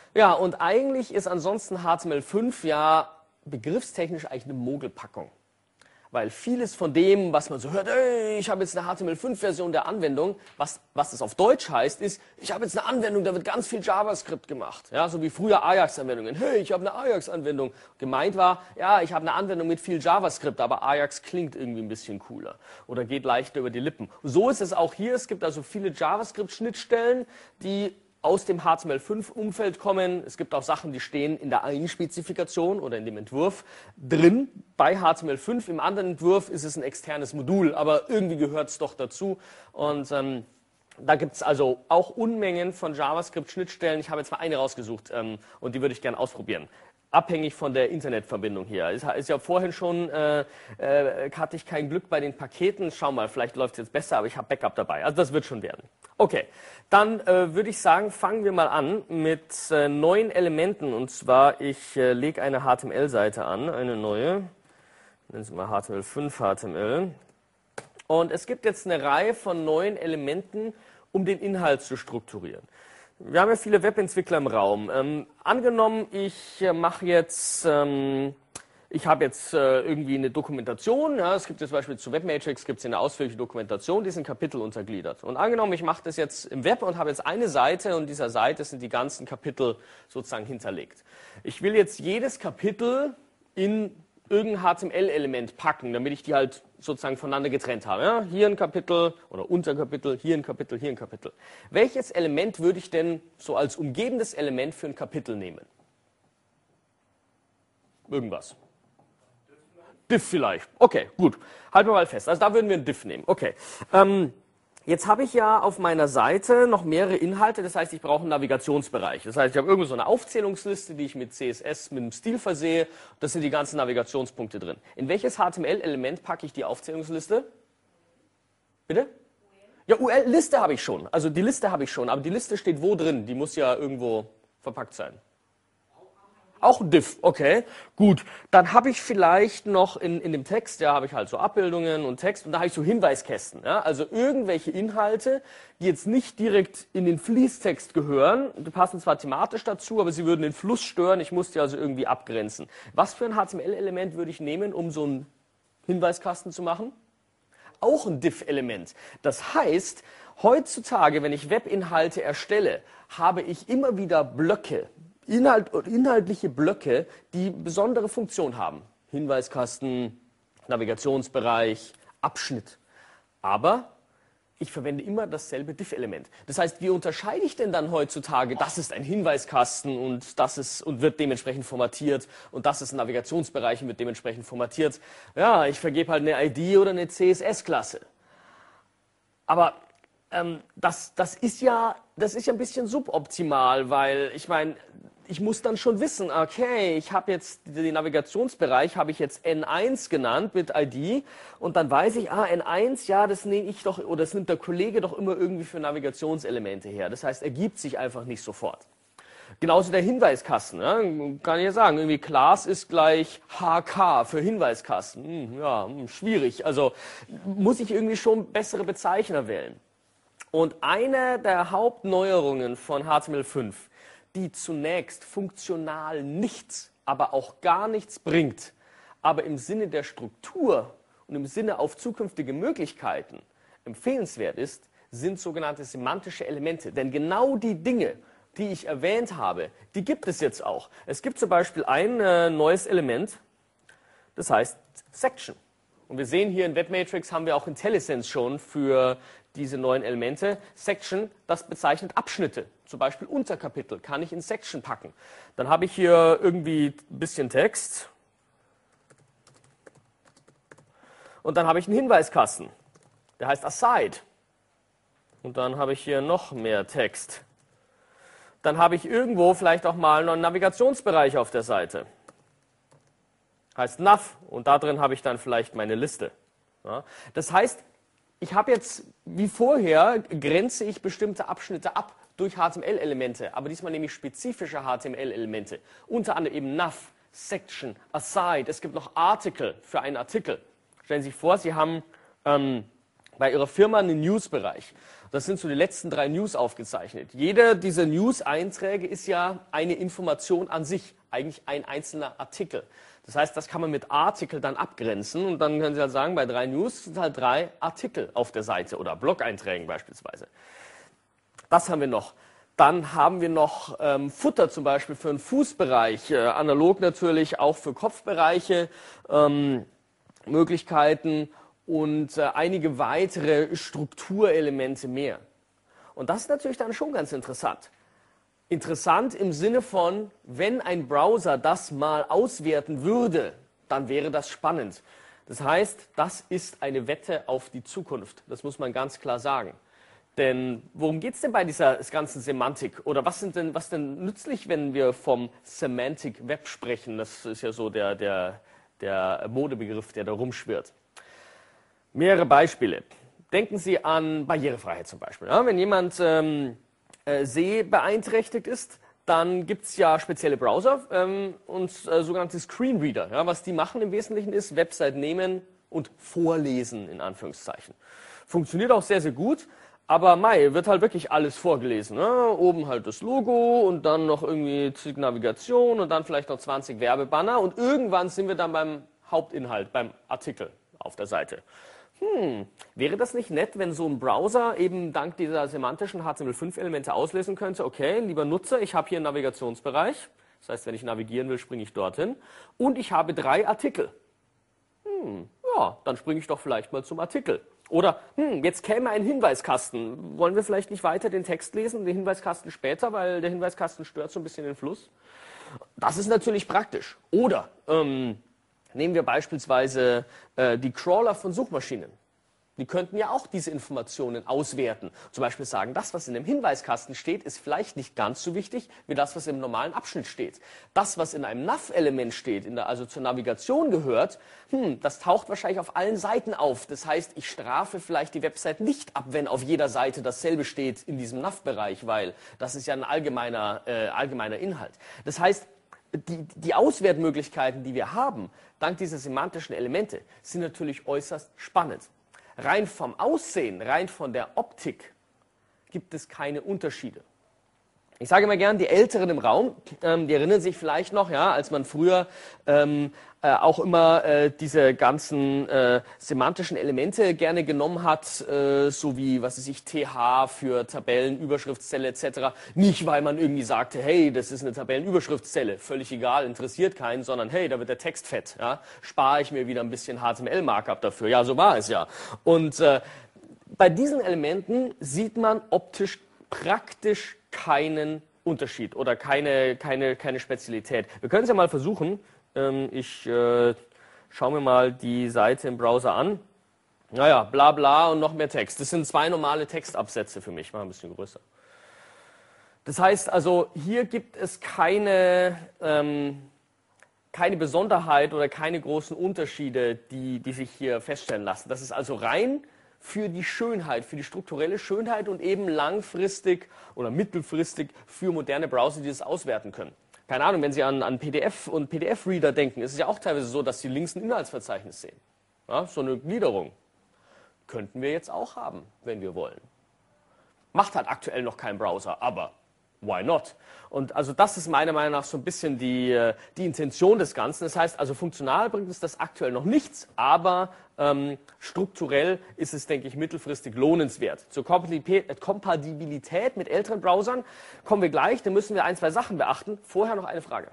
Ja, und eigentlich ist ansonsten H T M L fünf ja begriffstechnisch eigentlich eine Mogelpackung. Weil vieles von dem, was man so hört, ey, ich habe jetzt eine H T M L fünf Version der Anwendung, was, was das auf Deutsch heißt, ist, ich habe jetzt eine Anwendung, da wird ganz viel JavaScript gemacht. Ja, so wie früher Ajax-Anwendungen. Hey, ich habe eine Ajax-Anwendung. Gemeint war, ja, ich habe eine Anwendung mit viel JavaScript, aber Ajax klingt irgendwie ein bisschen cooler oder geht leichter über die Lippen. So ist es auch hier. Es gibt also viele JavaScript-Schnittstellen, die aus dem H T M L fünf Umfeld kommen. Es gibt auch Sachen, die stehen in der einen Spezifikation oder in dem Entwurf drin bei H T M L fünf. Im anderen Entwurf ist es ein externes Modul, aber irgendwie gehört es doch dazu. Und ähm, da gibt es also auch Unmengen von JavaScript-Schnittstellen. Ich habe jetzt mal eine rausgesucht ähm, und die würde ich gerne ausprobieren. Abhängig von der Internetverbindung hier. Ist, ist ja vorhin schon, äh, äh, hatte ich kein Glück bei den Paketen. Schau mal, vielleicht läuft es jetzt besser, aber ich habe Backup dabei. Also das wird schon werden. Okay, dann äh, würde ich sagen, fangen wir mal an mit äh, neuen Elementen. Und zwar, ich äh, lege eine H T M L-Seite an, eine neue. Nennen Sie mal H T M L fünf H T M L. Und es gibt jetzt eine Reihe von neuen Elementen, um den Inhalt zu strukturieren. Wir haben ja viele Webentwickler im Raum. Ähm, angenommen, ich äh, mache jetzt, ähm, ich habe jetzt äh, irgendwie eine Dokumentation. Ja, es gibt jetzt zum Beispiel zu Webmatrix gibt es eine ausführliche Dokumentation, die ist in Kapitel untergliedert. Und angenommen, ich mache das jetzt im Web und habe jetzt eine Seite und dieser Seite sind die ganzen Kapitel sozusagen hinterlegt. Ich will jetzt jedes Kapitel in irgendein H T M L-Element packen, damit ich die halt sozusagen voneinander getrennt habe. Ja? Hier ein Kapitel oder Unterkapitel, hier ein Kapitel, hier ein Kapitel. Welches Element würde ich denn so als umgebendes Element für ein Kapitel nehmen? Irgendwas. Diff vielleicht. Okay, gut. Halten wir mal fest. Also da würden wir ein Diff nehmen. Okay. Ähm, Jetzt habe ich ja auf meiner Seite noch mehrere Inhalte, das heißt, ich brauche einen Navigationsbereich. Das heißt, ich habe irgendwo so eine Aufzählungsliste, die ich mit C S S, mit einem Stil versehe. Das sind die ganzen Navigationspunkte drin. In welches H T M L-Element packe ich die Aufzählungsliste? Bitte? Ja, U L-Liste habe ich schon. Also die Liste habe ich schon, aber die Liste steht wo drin? Die muss ja irgendwo verpackt sein. Auch ein Diff, okay, gut. Dann habe ich vielleicht noch in, in dem Text, ja, habe ich halt so Abbildungen und Text und da habe ich so Hinweiskästen. Ja, also irgendwelche Inhalte, die jetzt nicht direkt in den Fließtext gehören, die passen zwar thematisch dazu, aber sie würden den Fluss stören, ich muss die also irgendwie abgrenzen. Was für ein H T M L-Element würde ich nehmen, um so einen Hinweiskasten zu machen? Auch ein Diff-Element. Das heißt, heutzutage, wenn ich Webinhalte erstelle, habe ich immer wieder Blöcke, Inhalt, inhaltliche Blöcke, die besondere Funktion haben. Hinweiskasten, Navigationsbereich, Abschnitt. Aber ich verwende immer dasselbe Diff-Element. Das heißt, wie unterscheide ich denn dann heutzutage, das ist ein Hinweiskasten und das ist und wird dementsprechend formatiert und das ist ein Navigationsbereich und wird dementsprechend formatiert. Ja, ich vergebe halt eine I D oder eine C S S-Klasse. Aber ähm, das, das, ist ja, das ist ja ein bisschen suboptimal, weil ich meine, ich muss dann schon wissen, okay, ich habe jetzt den Navigationsbereich, habe ich jetzt N eins genannt mit I D und dann weiß ich, ah, N eins, ja, das nehme ich doch, oder das nimmt der Kollege doch immer irgendwie für Navigationselemente her. Das heißt, ergibt sich einfach nicht sofort. Genauso der Hinweiskasten, ja, kann ich ja sagen, irgendwie Class ist gleich H K für Hinweiskasten. Hm, ja, hm, schwierig, also muss ich irgendwie schon bessere Bezeichner wählen. Und eine der Hauptneuerungen von H T M L fünf, die zunächst funktional nichts, aber auch gar nichts bringt, aber im Sinne der Struktur und im Sinne auf zukünftige Möglichkeiten empfehlenswert ist, sind sogenannte semantische Elemente. Denn genau die Dinge, die ich erwähnt habe, die gibt es jetzt auch. Es gibt zum Beispiel ein äh, neues Element, das heißt Section. Und wir sehen hier in Webmatrix haben wir auch IntelliSense schon für diese neuen Elemente. Section, das bezeichnet Abschnitte. Zum Beispiel Unterkapitel kann ich in Section packen. Dann habe ich hier irgendwie ein bisschen Text. Und dann habe ich einen Hinweiskasten. Der heißt Aside. Und dann habe ich hier noch mehr Text. Dann habe ich irgendwo vielleicht auch mal noch einen Navigationsbereich auf der Seite. Heißt Nav. Und da drin habe ich dann vielleicht meine Liste. Ja, das heißt, ich habe jetzt, wie vorher, grenze ich bestimmte Abschnitte ab durch H T M L-Elemente, aber diesmal nehme ich spezifische H T M L-Elemente. Unter anderem eben Nav, Section, Aside. Es gibt noch Article für einen Artikel. Stellen Sie sich vor, Sie haben ähm, bei Ihrer Firma einen News-Bereich. Das sind so die letzten drei News aufgezeichnet. Jeder dieser News-Einträge ist ja eine Information an sich, eigentlich ein einzelner Artikel. Das heißt, das kann man mit Artikel dann abgrenzen und dann können Sie halt sagen, bei drei News sind halt drei Artikel auf der Seite oder Blog-Einträgen beispielsweise. Das haben wir noch. Dann haben wir noch ähm, Futter zum Beispiel für einen Fußbereich, äh, analog natürlich auch für Kopfbereiche, ähm, Möglichkeiten und äh, einige weitere Strukturelemente mehr. Und das ist natürlich dann schon ganz interessant. Interessant im Sinne von, wenn ein Browser das mal auswerten würde, dann wäre das spannend. Das heißt, das ist eine Wette auf die Zukunft. Das muss man ganz klar sagen. Denn worum geht es denn bei dieser ganzen Semantik? Oder was sind denn, was denn nützlich, wenn wir vom Semantic Web sprechen? Das ist ja so der, der, der Modebegriff, der da rumschwirrt. Mehrere Beispiele. Denken Sie an Barrierefreiheit zum Beispiel. Ja, wenn jemand ähm, äh, sehbeeinträchtigt ist, dann gibt es ja spezielle Browser ähm, und äh, sogenannte Screenreader. Ja, was die machen im Wesentlichen ist, Website nehmen und vorlesen, in Anführungszeichen. Funktioniert auch sehr, sehr gut. Aber Mai, wird halt wirklich alles vorgelesen. Ne? Oben halt das Logo und dann noch irgendwie Navigation und dann vielleicht noch zwanzig Werbebanner und irgendwann sind wir dann beim Hauptinhalt, beim Artikel auf der Seite. Hm, wäre das nicht nett, wenn so ein Browser eben dank dieser semantischen H T M L fünf Elemente auslesen könnte, okay, lieber Nutzer, ich habe hier einen Navigationsbereich, das heißt, wenn ich navigieren will, springe ich dorthin und ich habe drei Artikel. Hm, ja, dann springe ich doch vielleicht mal zum Artikel. Oder, hm, jetzt käme ein Hinweiskasten. Wollen wir vielleicht nicht weiter den Text lesen, den Hinweiskasten später, weil der Hinweiskasten stört so ein bisschen den Fluss? Das ist natürlich praktisch. Oder ähm, nehmen wir beispielsweise äh, die Crawler von Suchmaschinen. Die könnten ja auch diese Informationen auswerten. Zum Beispiel sagen, das, was in dem Hinweiskasten steht, ist vielleicht nicht ganz so wichtig, wie das, was im normalen Abschnitt steht. Das, was in einem Nav-Element steht, in der, also zur Navigation gehört, hm, das taucht wahrscheinlich auf allen Seiten auf. Das heißt, ich strafe vielleicht die Website nicht ab, wenn auf jeder Seite dasselbe steht in diesem Nav-Bereich, weil das ist ja ein allgemeiner, äh, allgemeiner Inhalt. Das heißt, die, die Auswertmöglichkeiten, die wir haben, dank dieser semantischen Elemente, sind natürlich äußerst spannend. Rein vom Aussehen, rein von der Optik gibt es keine Unterschiede. Ich sage immer gern, die Älteren im Raum, ähm, die erinnern sich vielleicht noch, ja, als man früher ähm, äh, auch immer äh, diese ganzen äh, semantischen Elemente gerne genommen hat, äh, so wie, was weiß ich, T H für Tabellen, Überschriftszelle et cetera. Nicht, weil man irgendwie sagte, hey, das ist eine Tabellenüberschriftszelle, völlig egal, interessiert keinen, sondern hey, da wird der Text fett, ja, spare ich mir wieder ein bisschen H T M L-Markup dafür. Ja, so war es ja. Und äh, bei diesen Elementen sieht man optisch praktisch keinen Unterschied oder keine, keine, keine Spezialität. Wir können es ja mal versuchen. Ähm, ich äh, schaue mir mal die Seite im Browser an. Naja, bla bla und noch mehr Text. Das sind zwei normale Textabsätze für mich. Ich mache ein bisschen größer. Das heißt also, hier gibt es keine, ähm, keine Besonderheit oder keine großen Unterschiede, die, die sich hier feststellen lassen. Das ist also rein für die Schönheit, für die strukturelle Schönheit und eben langfristig oder mittelfristig für moderne Browser, die das auswerten können. Keine Ahnung, wenn Sie an, an P D F und P D F-Reader denken, ist es ja auch teilweise so, dass Sie links ein Inhaltsverzeichnis sehen. Ja, so eine Gliederung könnten wir jetzt auch haben, wenn wir wollen. Macht halt aktuell noch kein Browser, aber why not? Und also das ist meiner Meinung nach so ein bisschen die, die Intention des Ganzen. Das heißt, also funktional bringt es das aktuell noch nichts, aber ähm, strukturell ist es, denke ich, mittelfristig lohnenswert. Zur Kompatibilität mit älteren Browsern kommen wir gleich, da müssen wir ein, zwei Sachen beachten. Vorher noch eine Frage.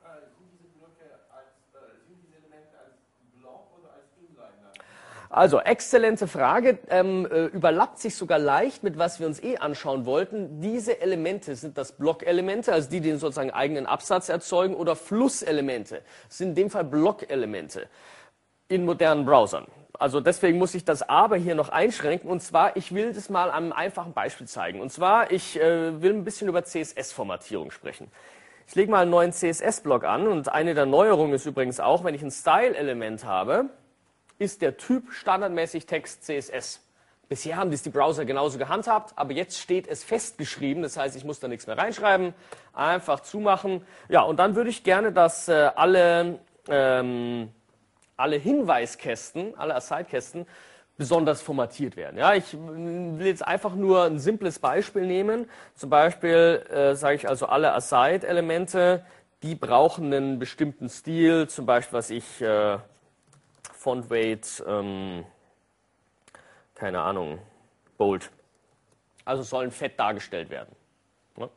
Also, exzellente Frage, ähm, äh, überlappt sich sogar leicht mit was wir uns eh anschauen wollten. Diese Elemente sind das Blockelemente, also die, die sozusagen eigenen Absatz erzeugen, oder Flusselemente. Das sind in dem Fall Blockelemente in modernen Browsern. Also deswegen muss ich das Aber hier noch einschränken, und zwar, ich will das mal an einem einfachen Beispiel zeigen. Und zwar, ich äh, will ein bisschen über C S S-Formatierung sprechen. Ich lege mal einen neuen C S S-Block an, und eine der Neuerungen ist übrigens auch, wenn ich ein Style-Element habe, ist der Typ standardmäßig Text C S S. Bisher haben das die Browser genauso gehandhabt, aber jetzt steht es festgeschrieben, das heißt, ich muss da nichts mehr reinschreiben, einfach zumachen. Ja, und dann würde ich gerne, dass äh, alle, ähm, alle Hinweiskästen, alle Aside-Kästen besonders formatiert werden. Ja, ich will jetzt einfach nur ein simples Beispiel nehmen. Zum Beispiel äh, sage ich also, alle Aside-Elemente, die brauchen einen bestimmten Stil, zum Beispiel, was ich, äh, Font Weight, ähm, keine Ahnung, Bold. Also sollen fett dargestellt werden. Ja.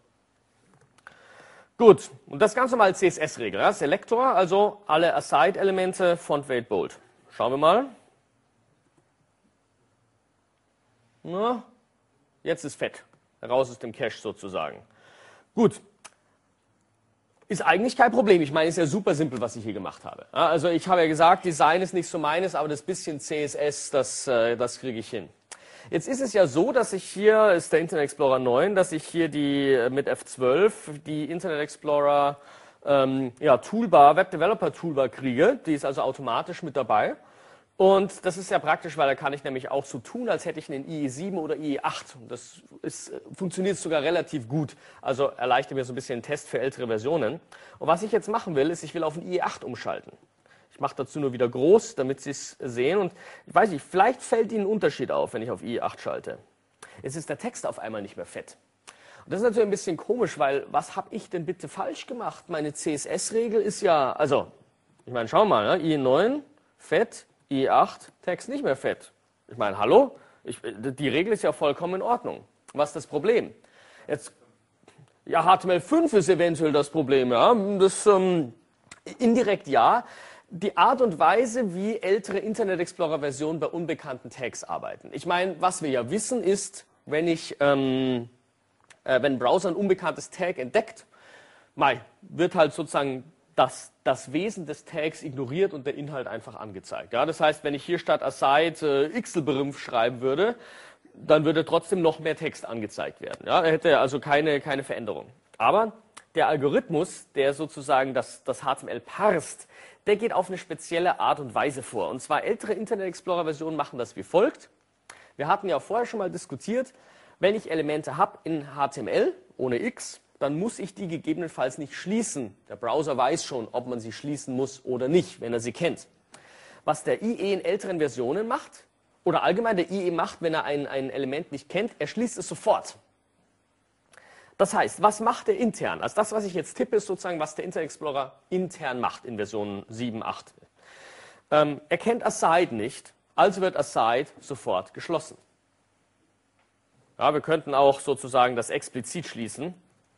Gut, und das Ganze mal als C S S-Regel. Ja? Selektor, also alle Aside-Elemente, Font Weight, Bold. Schauen wir mal. Na, jetzt ist fett. Raus aus dem Cache sozusagen. Gut. Ist eigentlich kein Problem. Ich meine, ist ja super simpel, was ich hier gemacht habe. Ja, also ich habe ja gesagt, Design ist nicht so meines, aber das bisschen C S S, das, äh, das kriege ich hin. Jetzt ist es ja so, dass ich hier, ist der Internet Explorer neun, dass ich hier die mit F zwölf die Internet Explorer ähm, ja, Toolbar, Web Developer Toolbar kriege. Die ist also automatisch mit dabei. Und das ist ja praktisch, weil da kann ich nämlich auch so tun, als hätte ich einen I E sieben oder I E acht. Das ist, funktioniert sogar relativ gut. Also erleichtert mir so ein bisschen den Test für ältere Versionen. Und was ich jetzt machen will, ist, ich will auf einen I E acht umschalten. Ich mache dazu nur wieder groß, damit Sie es sehen. Und ich weiß nicht, vielleicht fällt Ihnen ein Unterschied auf, wenn ich auf I E acht schalte. Jetzt ist der Text auf einmal nicht mehr fett. Und das ist natürlich ein bisschen komisch, weil was habe ich denn bitte falsch gemacht? Meine C S S-Regel ist ja, also, ich meine, schau mal, ne? I E neun, fett. I E acht, Text nicht mehr fett. Ich meine, hallo? Ich, die Regel ist ja vollkommen in Ordnung. Was ist das Problem? Jetzt, ja, H T M L fünf ist eventuell das Problem, ja. Das, ähm, indirekt ja. Die Art und Weise, wie ältere Internet Explorer-Versionen bei unbekannten Tags arbeiten. Ich meine, was wir ja wissen ist, wenn ich, ähm, äh, wenn ein Browser ein unbekanntes Tag entdeckt, mei, wird halt sozusagen Das, das Wesen des Tags ignoriert und der Inhalt einfach angezeigt. Ja, das heißt, wenn ich hier statt Aside äh, Ixelberümpf schreiben würde, dann würde trotzdem noch mehr Text angezeigt werden. Ja, er hätte also keine, keine Veränderung. Aber der Algorithmus, der sozusagen das, das H T M L parst, der geht auf eine spezielle Art und Weise vor. Und zwar ältere Internet Explorer-Versionen machen das wie folgt. Wir hatten ja vorher schon mal diskutiert, wenn ich Elemente habe in H T M L ohne X, dann muss ich die gegebenenfalls nicht schließen. Der Browser weiß schon, ob man sie schließen muss oder nicht, wenn er sie kennt. Was der I E in älteren Versionen macht, oder allgemein der I E macht, wenn er ein, ein Element nicht kennt, er schließt es sofort. Das heißt, was macht er intern? Also das, was ich jetzt tippe, ist sozusagen, was der Internet Explorer intern macht in Version sieben, acht. Ähm, er kennt Aside nicht, also wird Aside sofort geschlossen. Ja, wir könnten auch sozusagen das explizit schließen.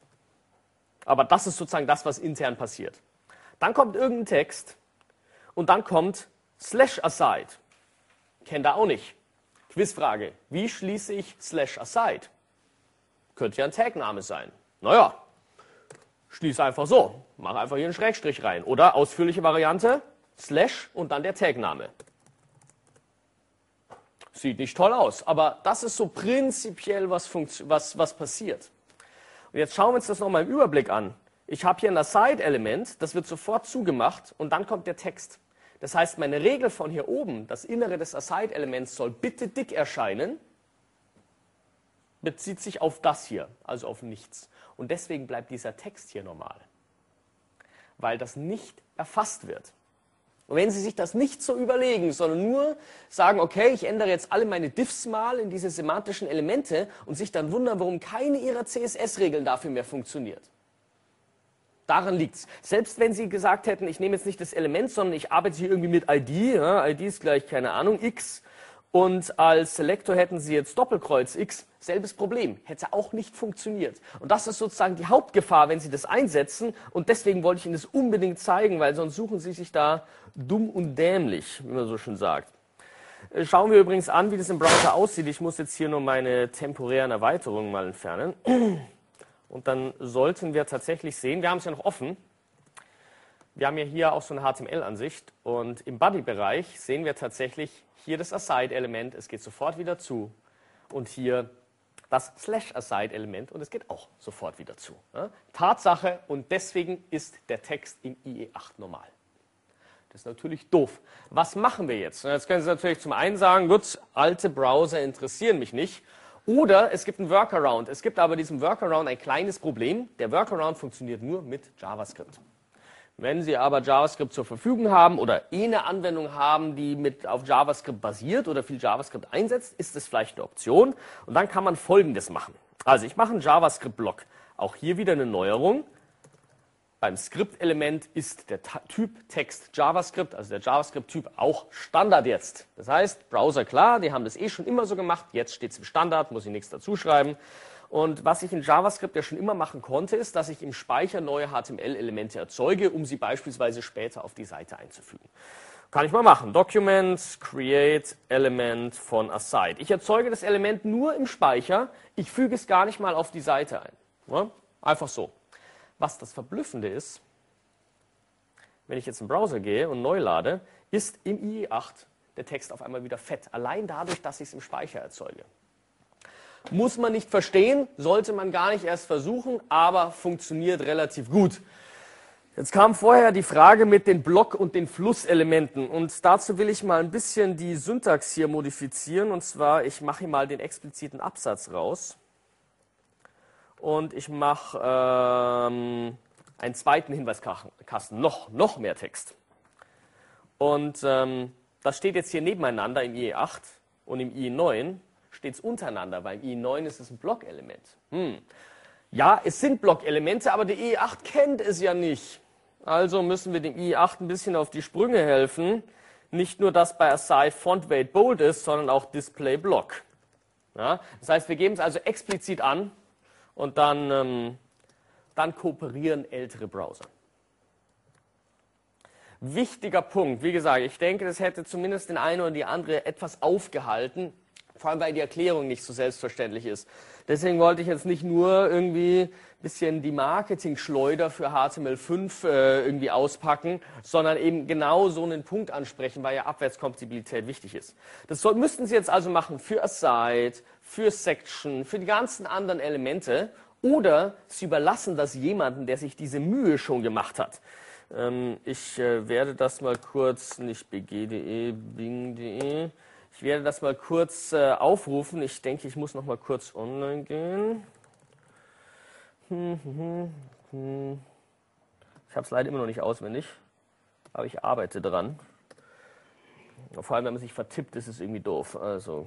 Aber das ist sozusagen das, was intern passiert. Dann kommt irgendein Text und dann kommt slash aside. Kennt er auch nicht. Quizfrage. Wie schließe ich slash aside? Könnte ja ein Tagname sein. Naja, schließe einfach so. Mache einfach hier einen Schrägstrich rein. Oder ausführliche Variante, slash und dann der Tagname. Sieht nicht toll aus, aber das ist so prinzipiell, was, was, was passiert. Und jetzt schauen wir uns das nochmal im Überblick an. Ich habe hier ein Aside-Element, das wird sofort zugemacht und dann kommt der Text. Das heißt, meine Regel von hier oben, das Innere des Aside-Elements soll bitte dick erscheinen, bezieht sich auf das hier, also auf nichts. Und deswegen bleibt dieser Text hier normal, weil das nicht erfasst wird. Und wenn Sie sich das nicht so überlegen, sondern nur sagen, okay, ich ändere jetzt alle meine Diffs mal in diese semantischen Elemente und sich dann wundern, warum keine Ihrer C S S-Regeln dafür mehr funktioniert. Daran liegt es. Selbst wenn Sie gesagt hätten, ich nehme jetzt nicht das Element, sondern ich arbeite hier irgendwie mit I D, ja, I D ist gleich, keine Ahnung, X, und als Selektor hätten Sie jetzt Doppelkreuz X, selbes Problem, hätte auch nicht funktioniert. Und das ist sozusagen die Hauptgefahr, wenn Sie das einsetzen, und deswegen wollte ich Ihnen das unbedingt zeigen, weil sonst suchen Sie sich da dumm und dämlich, wie man so schön sagt. Schauen wir übrigens an, wie das im Browser aussieht. Ich muss jetzt hier nur meine temporären Erweiterungen mal entfernen. Und dann sollten wir tatsächlich sehen, wir haben es ja noch offen, wir haben ja hier auch so eine H T M L-Ansicht und im Body-Bereich sehen wir tatsächlich hier das Aside-Element, es geht sofort wieder zu, und hier das Slash-Aside-Element und es geht auch sofort wieder zu. Ja? Tatsache, und deswegen ist der Text im I E acht normal. Das ist natürlich doof. Was machen wir jetzt? Jetzt können Sie natürlich zum einen sagen, gut, alte Browser interessieren mich nicht. Oder es gibt einen Workaround. Es gibt aber diesem Workaround ein kleines Problem. Der Workaround funktioniert nur mit JavaScript. Wenn Sie aber JavaScript zur Verfügung haben oder eh eine Anwendung haben, die mit auf JavaScript basiert oder viel JavaScript einsetzt, ist es vielleicht eine Option. Und dann kann man Folgendes machen. Also ich mache einen JavaScript-Block. Auch hier wieder eine Neuerung. Beim Skript-Element ist der Typ Text JavaScript, also der JavaScript-Typ, auch Standard jetzt. Das heißt, Browser klar, die haben das eh schon immer so gemacht, jetzt steht es im Standard, muss ich nichts dazu schreiben. Und was ich in JavaScript ja schon immer machen konnte, ist, dass ich im Speicher neue H T M L-Elemente erzeuge, um sie beispielsweise später auf die Seite einzufügen. Kann ich mal machen. Document, create element von aside. Ich erzeuge das Element nur im Speicher, ich füge es gar nicht mal auf die Seite ein. Ja? Einfach so. Was das Verblüffende ist, wenn ich jetzt im Browser gehe und neu lade, ist im I E acht der Text auf einmal wieder fett. Allein dadurch, dass ich es im Speicher erzeuge. Muss man nicht verstehen, sollte man gar nicht erst versuchen, aber funktioniert relativ gut. Jetzt kam vorher die Frage mit den Block- und den Flusselementen. Und dazu will ich mal ein bisschen die Syntax hier modifizieren. Und zwar, ich mache hier mal den expliziten Absatz raus. Und ich mache ähm, einen zweiten Hinweiskasten, noch, noch mehr Text. Und ähm, das steht jetzt hier nebeneinander im I E acht und im I E neun steht es untereinander, weil im I E neun ist es ein Blockelement. Hm. Ja, es sind Blockelemente, aber der I E acht kennt es ja nicht. Also müssen wir dem I E acht ein bisschen auf die Sprünge helfen. Nicht nur, dass bei aside Font Weight Bold ist, sondern auch Display Block. Ja, das heißt, wir geben es also explizit an. Und dann, ähm, dann kooperieren ältere Browser. Wichtiger Punkt, wie gesagt, ich denke, das hätte zumindest den einen oder die andere etwas aufgehalten, vor allem weil die Erklärung nicht so selbstverständlich ist. Deswegen wollte ich jetzt nicht nur irgendwie ein bisschen die Marketing-Schleuder für H T M L fünf äh, irgendwie auspacken, sondern eben genau so einen Punkt ansprechen, weil ja Abwärtskompatibilität wichtig ist. Das soll, müssten Sie jetzt also machen für Aside, für Section, für die ganzen anderen Elemente, oder Sie überlassen das jemandem, der sich diese Mühe schon gemacht hat. Ähm, ich äh, werde das mal kurz, nicht b g punkt de, bing punkt de, ich werde das mal kurz äh, aufrufen. Ich denke, ich muss noch mal kurz online gehen. Hm, hm, hm. Ich habe es leider immer noch nicht auswendig, aber ich arbeite dran. Vor allem, wenn man sich vertippt, ist es irgendwie doof. Also.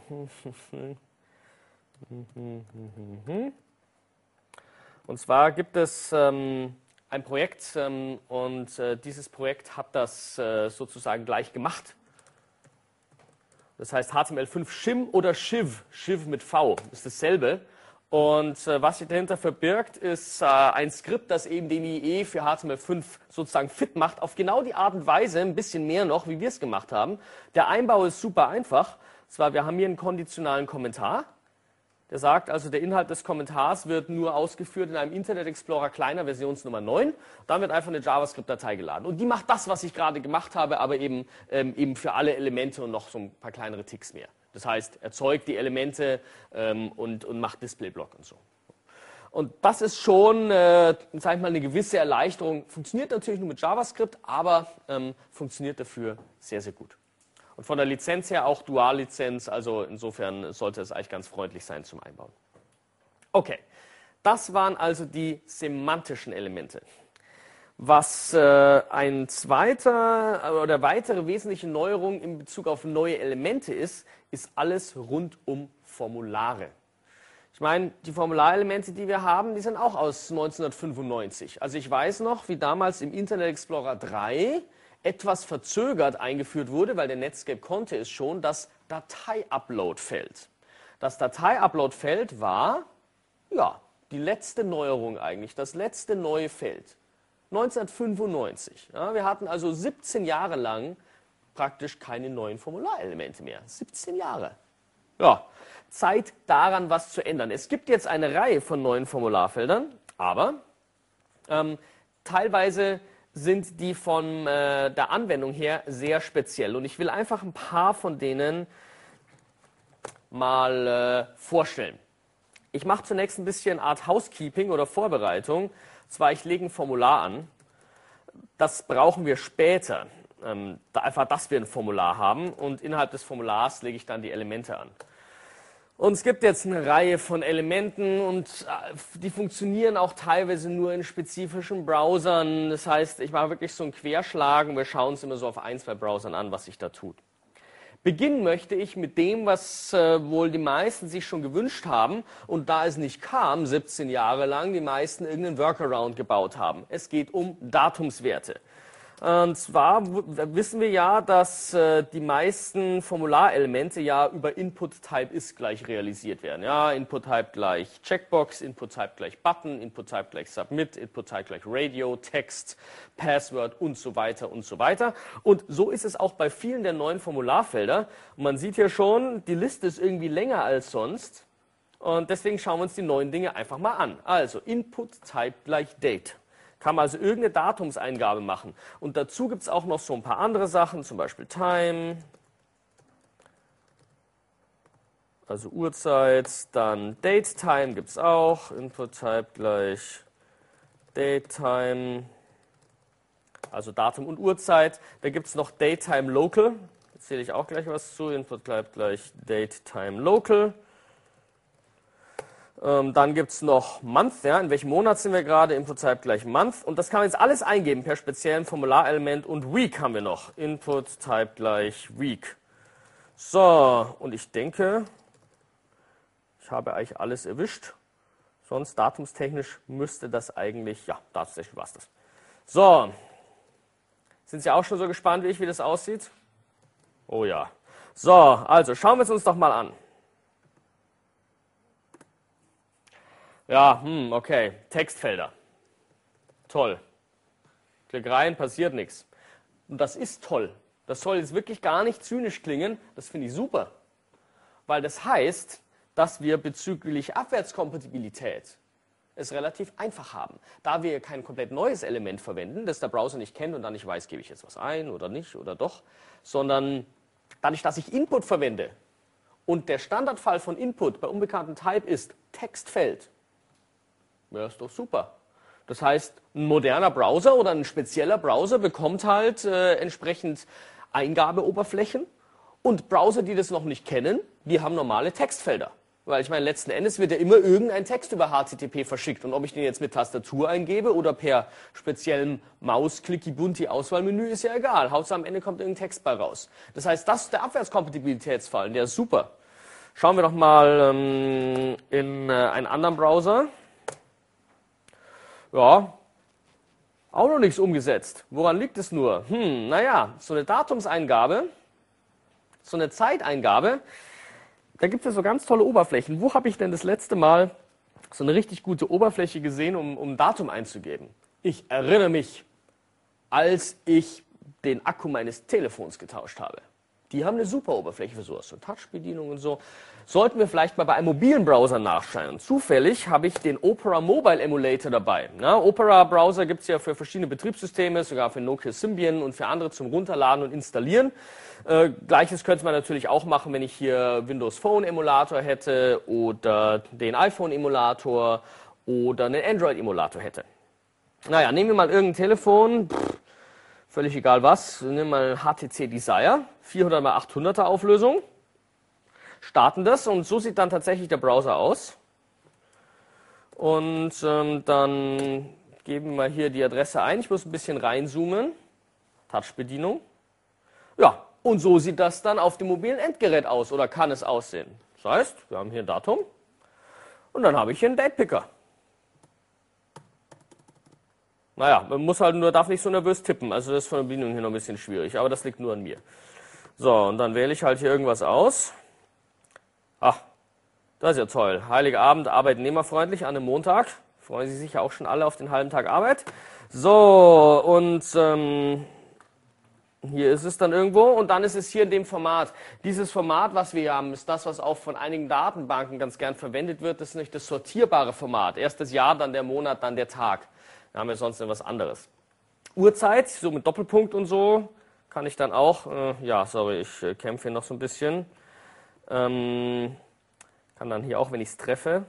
Und zwar gibt es ähm, ein Projekt ähm, und äh, dieses Projekt hat das äh, sozusagen gleich gemacht. Das heißt H T M L fünf Shim oder Shiv, Shiv mit V, ist dasselbe. Und äh, was sich dahinter verbirgt, ist äh, ein Skript, das eben den I E für H T M L fünf sozusagen fit macht, auf genau die Art und Weise, ein bisschen mehr noch, wie wir es gemacht haben. Der Einbau ist super einfach. Und zwar, wir haben hier einen konditionalen Kommentar. Der sagt also, der Inhalt des Kommentars wird nur ausgeführt in einem Internet Explorer kleiner Versionsnummer neun. Dann wird einfach eine JavaScript-Datei geladen. Und die macht das, was ich gerade gemacht habe, aber eben, ähm, eben für alle Elemente und noch so ein paar kleinere Ticks mehr. Das heißt, erzeugt die Elemente ähm, und, und macht Displayblock und so. Und das ist schon, äh, sag ich mal, eine gewisse Erleichterung. Funktioniert natürlich nur mit JavaScript, aber ähm, funktioniert dafür sehr, sehr gut. Und von der Lizenz her auch Duallizenz, also insofern sollte es eigentlich ganz freundlich sein zum Einbauen. Okay, das waren also die semantischen Elemente. Was äh, ein zweiter oder weitere wesentliche Neuerung in Bezug auf neue Elemente ist, ist alles rund um Formulare. Ich meine, die Formularelemente, die wir haben, die sind auch aus neunzehnhundertfünfundneunzig. Also ich weiß noch, wie damals im Internet Explorer drei etwas verzögert eingeführt wurde, weil der Netscape konnte es schon, das Datei-Upload-Feld. Das Datei-Upload-Feld war, ja, die letzte Neuerung eigentlich, das letzte neue Feld. neunzehnhundertfünfundneunzig. Ja, wir hatten also siebzehn Jahre lang praktisch keine neuen Formularelemente mehr. siebzehn Jahre. Ja, Zeit daran, was zu ändern. Es gibt jetzt eine Reihe von neuen Formularfeldern, aber ähm, teilweise sind die von äh, der Anwendung her sehr speziell. Und ich will einfach ein paar von denen mal äh, vorstellen. Ich mache zunächst ein bisschen Art Housekeeping oder Vorbereitung. Und zwar, ich lege ein Formular an. Das brauchen wir später. Ähm, da einfach, dass wir ein Formular haben. Und innerhalb des Formulars lege ich dann die Elemente an. Und es gibt jetzt eine Reihe von Elementen und die funktionieren auch teilweise nur in spezifischen Browsern. Das heißt, ich mache wirklich so einen Querschlag und wir schauen uns immer so auf ein, zwei Browsern an, was sich da tut. Beginnen möchte ich mit dem, was äh, wohl die meisten sich schon gewünscht haben und da es nicht kam, siebzehn Jahre lang, die meisten irgendeinen Workaround gebaut haben. Es geht um Datumswerte. Und zwar wissen wir ja, dass äh, die meisten Formularelemente ja über Input-Type-Is gleich realisiert werden. Ja, Input-Type gleich Checkbox, Input-Type gleich Button, Input-Type gleich Submit, Input-Type gleich Radio, Text, Password und so weiter und so weiter. Und so ist es auch bei vielen der neuen Formularfelder. Und man sieht hier schon, die Liste ist irgendwie länger als sonst. Und deswegen schauen wir uns die neuen Dinge einfach mal an. Also Input-Type gleich Date. Kann man also irgendeine Datumseingabe machen. Und dazu gibt es auch noch so ein paar andere Sachen, zum Beispiel Time, also Uhrzeit, dann Datetime gibt es auch, Input-Type gleich Datetime, also Datum und Uhrzeit. Da gibt es noch Datetime Local, da erzähle ich auch gleich was zu, Input-Type gleich Datetime Local. Ähm, dann gibt es noch Month, ja, in welchem Monat sind wir gerade, Input-Type gleich Month. Und das kann man jetzt alles eingeben per speziellen Formularelement. Und Week haben wir noch, Input-Type gleich Week. So, und ich denke, ich habe eigentlich alles erwischt. Sonst datumstechnisch müsste das eigentlich, ja, datumstechnisch war es das. So, sind Sie auch schon so gespannt wie ich, wie das aussieht? Oh ja. So, also schauen wir es uns doch mal an. Ja, hm, okay, Textfelder. Toll. Klick rein, passiert nichts. Und das ist toll. Das soll jetzt wirklich gar nicht zynisch klingen, das finde ich super. Weil das heißt, dass wir bezüglich Abwärtskompatibilität es relativ einfach haben. Da wir kein komplett neues Element verwenden, das der Browser nicht kennt und dann nicht weiß, gebe ich jetzt was ein oder nicht oder doch, sondern dadurch, dass ich Input verwende und der Standardfall von Input bei unbekanntem Type ist Textfeld, ja, ist doch super. Das heißt, ein moderner Browser oder ein spezieller Browser bekommt halt äh, entsprechend Eingabeoberflächen und Browser, die das noch nicht kennen, die haben normale Textfelder. Weil ich meine, letzten Endes wird ja immer irgendein Text über H T T P verschickt und ob ich den jetzt mit Tastatur eingebe oder per speziellem Maus-Clicky-Bunti-Auswahlmenü ist ja egal. Hauptsache am Ende kommt irgendein Text bei raus. Das heißt, das ist der Abwärtskompatibilitätsfall, der ist super. Schauen wir doch mal ähm, in äh, einen anderen Browser. Ja, auch noch nichts umgesetzt. Woran liegt es nur? Hm, naja, so eine Datumseingabe, so eine Zeiteingabe, da gibt es ja so ganz tolle Oberflächen. Wo habe ich denn das letzte Mal so eine richtig gute Oberfläche gesehen, um, um Datum einzugeben? Ich erinnere mich, als ich den Akku meines Telefons getauscht habe. Die haben eine super Oberfläche für sowas, so Touch-Bedienung und so. Sollten wir vielleicht mal bei einem mobilen Browser nachschauen. Zufällig habe ich den Opera Mobile Emulator dabei. Na, Opera Browser gibt es ja für verschiedene Betriebssysteme, sogar für Nokia Symbian und für andere zum Runterladen und Installieren. Äh, Gleiches könnte man natürlich auch machen, wenn ich hier Windows Phone Emulator hätte oder den iPhone Emulator oder einen Android Emulator hätte. Naja, nehmen wir mal irgendein Telefon. Pff, völlig egal was, nehmen wir mal H T C Desire, vierhundert mal achthunderter Auflösung, starten das und so sieht dann tatsächlich der Browser aus. Und ähm, dann geben wir hier die Adresse ein, ich muss ein bisschen reinzoomen, Touch-Bedienung. Ja, und so sieht das dann auf dem mobilen Endgerät aus oder kann es aussehen. Das heißt, wir haben hier ein Datum und dann habe ich hier einen Datepicker. Naja, man muss halt nur, darf nicht so nervös tippen, also das ist von der Bedienung hier noch ein bisschen schwierig, aber das liegt nur an mir. So, und dann wähle ich halt hier irgendwas aus. Ach, das ist ja toll. Heiliger Abend, arbeitnehmerfreundlich an einem Montag. Freuen Sie sich ja auch schon alle auf den halben Tag Arbeit. So, und ähm, hier ist es dann irgendwo und dann ist es hier in dem Format. Dieses Format, was wir hier haben, ist das, was auch von einigen Datenbanken ganz gern verwendet wird. Das ist nicht das sortierbare Format. Erst das Jahr, dann der Monat, dann der Tag. Da haben wir sonst etwas anderes. Uhrzeit, so mit Doppelpunkt und so, kann ich dann auch, äh, ja, sorry, ich äh, kämpfe hier noch so ein bisschen. Ähm, kann dann hier auch, wenn ich es treffe,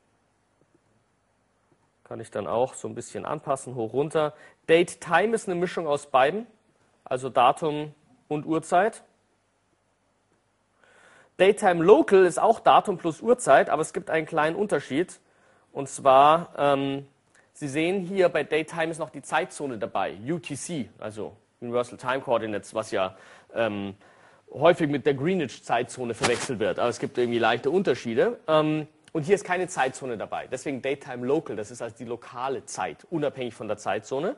kann ich dann auch so ein bisschen anpassen, hoch, runter. Date Time ist eine Mischung aus beiden, also Datum und Uhrzeit. Datetime Local ist auch Datum plus Uhrzeit, aber es gibt einen kleinen Unterschied. Und zwar, ähm, Sie sehen hier bei Datetime ist noch die Zeitzone dabei, U T C, also Universal Time Coordinates, was ja ähm, häufig mit der Greenwich-Zeitzone verwechselt wird. Aber es gibt irgendwie leichte Unterschiede. Ähm, und hier ist keine Zeitzone dabei. Deswegen Datetime Local, das ist also die lokale Zeit, unabhängig von der Zeitzone.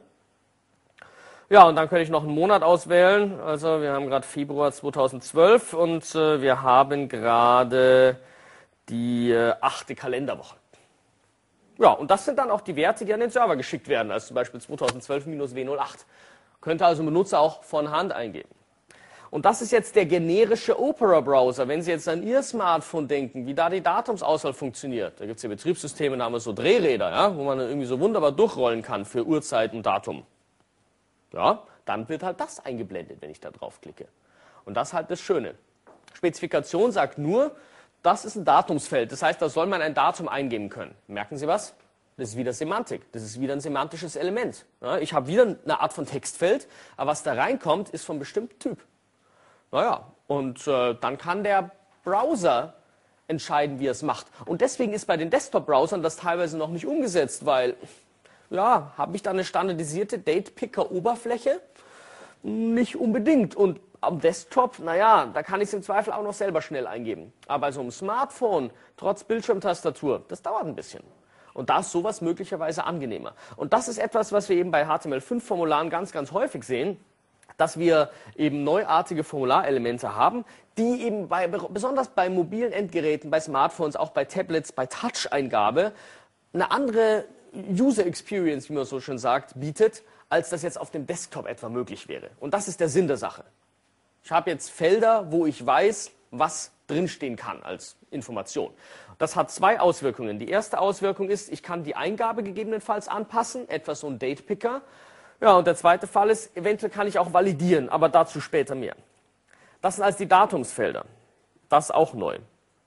Ja, und dann könnte ich noch einen Monat auswählen. Also wir haben gerade Februar zweitausendzwölf und äh, wir haben gerade die äh, achte Kalenderwoche. Ja, und das sind dann auch die Werte, die an den Server geschickt werden, also zum Beispiel zweitausendzwölf W null acht. Könnte also ein Benutzer auch von Hand eingeben. Und das ist jetzt der generische Opera-Browser. Wenn Sie jetzt an Ihr Smartphone denken, wie da die Datumsauswahl funktioniert. Da gibt es ja Betriebssysteme, da haben wir so Drehräder, ja, wo man irgendwie so wunderbar durchrollen kann für Uhrzeit und Datum. Ja, dann wird halt das eingeblendet, wenn ich da drauf klicke. Und das ist halt das Schöne. Spezifikation sagt nur, das ist ein Datumsfeld. Das heißt, da soll man ein Datum eingeben können. Merken Sie was? Das ist wieder Semantik. Das ist wieder ein semantisches Element. Ja, ich habe wieder eine Art von Textfeld, aber was da reinkommt, ist von einem bestimmten Typ. Naja, und äh, dann kann der Browser entscheiden, wie er es macht. Und deswegen ist bei den Desktop-Browsern das teilweise noch nicht umgesetzt, weil, ja, habe ich da eine standardisierte Date-Picker-Oberfläche? Nicht unbedingt. Und am Desktop, naja, da kann ich es im Zweifel auch noch selber schnell eingeben. Aber bei so einem Smartphone, trotz Bildschirmtastatur, das dauert ein bisschen. Und da ist sowas möglicherweise angenehmer. Und das ist etwas, was wir eben bei H T M L fünf Formularen ganz, ganz häufig sehen, dass wir eben neuartige Formularelemente haben, die eben bei, besonders bei mobilen Endgeräten, bei Smartphones, auch bei Tablets, bei Touch-Eingabe eine andere User Experience, wie man so schön sagt, bietet, als das jetzt auf dem Desktop etwa möglich wäre. Und das ist der Sinn der Sache. Ich habe jetzt Felder, wo ich weiß, was drinstehen kann als Information. Das hat zwei Auswirkungen. Die erste Auswirkung ist, ich kann die Eingabe gegebenenfalls anpassen, etwa so ein Date-Picker. Ja, und der zweite Fall ist, eventuell kann ich auch validieren, aber dazu später mehr. Das sind also die Datumsfelder. Das ist auch neu.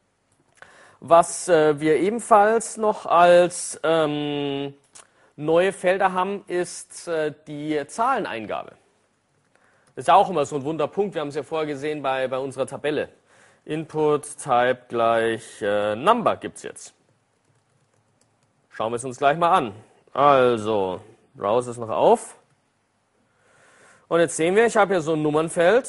Was äh, wir ebenfalls noch als ähm, neue Felder haben, ist äh, die Zahleneingabe. Das ist ja auch immer so ein Wunderpunkt. Wir haben es ja vorher gesehen bei, bei unserer Tabelle. Input Type gleich äh, Number gibt es jetzt. Schauen wir es uns gleich mal an. Also, Browser ist noch auf. Und jetzt sehen wir, ich habe hier so ein Nummernfeld,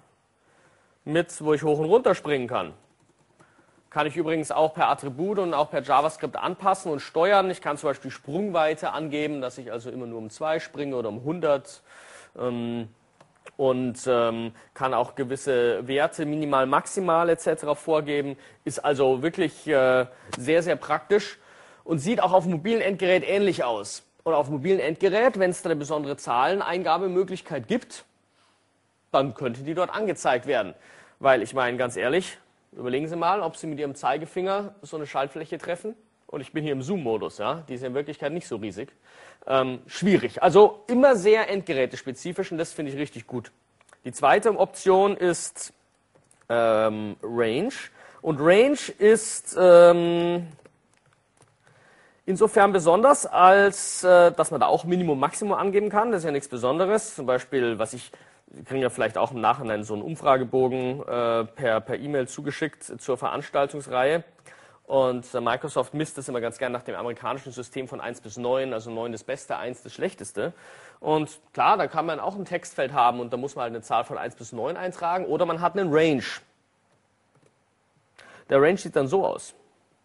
mit, wo ich hoch und runter springen kann. Kann ich übrigens auch per Attribut und auch per JavaScript anpassen und steuern. Ich kann zum Beispiel Sprungweite angeben, dass ich also immer nur um zwei springe oder um hundert. Ähm, und ähm, kann auch gewisse Werte, minimal, maximal et cetera vorgeben. Ist also wirklich äh, sehr, sehr praktisch und sieht auch auf dem mobilen Endgerät ähnlich aus. Und auf dem mobilen Endgerät, wenn es da eine besondere Zahleneingabemöglichkeit gibt, dann könnte die dort angezeigt werden. Weil ich meine, ganz ehrlich, überlegen Sie mal, ob Sie mit Ihrem Zeigefinger so eine Schaltfläche treffen. Und ich bin hier im Zoom-Modus, ja, die ist in Wirklichkeit nicht so riesig. Ähm, schwierig. Also immer sehr endgerätespezifisch und das finde ich richtig gut. Die zweite Option ist ähm, Range. Und Range ist ähm, insofern besonders, als äh, dass man da auch Minimum, Maximum angeben kann. Das ist ja nichts Besonderes. Zum Beispiel, was ich, Sie kriegen ja vielleicht auch im Nachhinein so einen Umfragebogen äh, per per E-Mail zugeschickt zur Veranstaltungsreihe. Und äh, Microsoft misst das immer ganz gern nach dem amerikanischen System von eins bis neun, also neun das Beste, eins das Schlechteste. Und klar, da kann man auch ein Textfeld haben und da muss man halt eine Zahl von eins bis neun eintragen oder man hat einen Range. Der Range sieht dann so aus.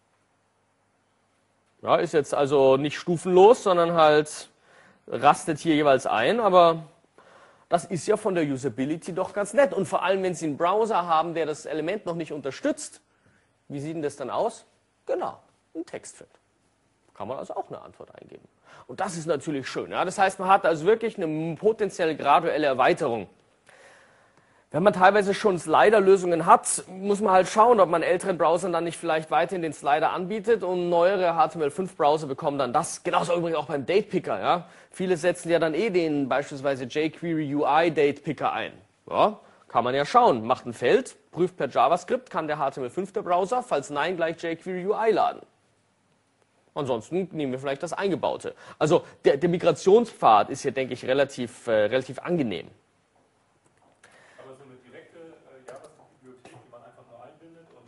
Ja, ist jetzt also nicht stufenlos, sondern halt rastet hier jeweils ein, aber das ist ja von der Usability doch ganz nett. Und vor allem, wenn Sie einen Browser haben, der das Element noch nicht unterstützt, wie sieht denn das dann aus? Genau, ein Textfeld. Kann man also auch eine Antwort eingeben. Und das ist natürlich schön. Ja? Das heißt, man hat also wirklich eine potenzielle graduelle Erweiterung. Wenn man teilweise schon Slider-Lösungen hat, muss man halt schauen, ob man älteren Browsern dann nicht vielleicht weiterhin den Slider anbietet und neuere H T M L fünf Browser bekommen dann das. Genauso übrigens auch beim Date-Picker. Ja? Viele setzen ja dann eh den beispielsweise jQuery U I Date-Picker ein. Ja? Kann man ja schauen. Macht ein Feld, prüft per JavaScript, kann der H T M L fünf der Browser, falls nein, gleich jQuery U I laden. Ansonsten nehmen wir vielleicht das Eingebaute. Also der, der Migrationspfad ist hier, denke ich, relativ, äh, relativ angenehm. Aber so eine direkte äh, JavaScript-Bibliothek, die man einfach nur einbindet?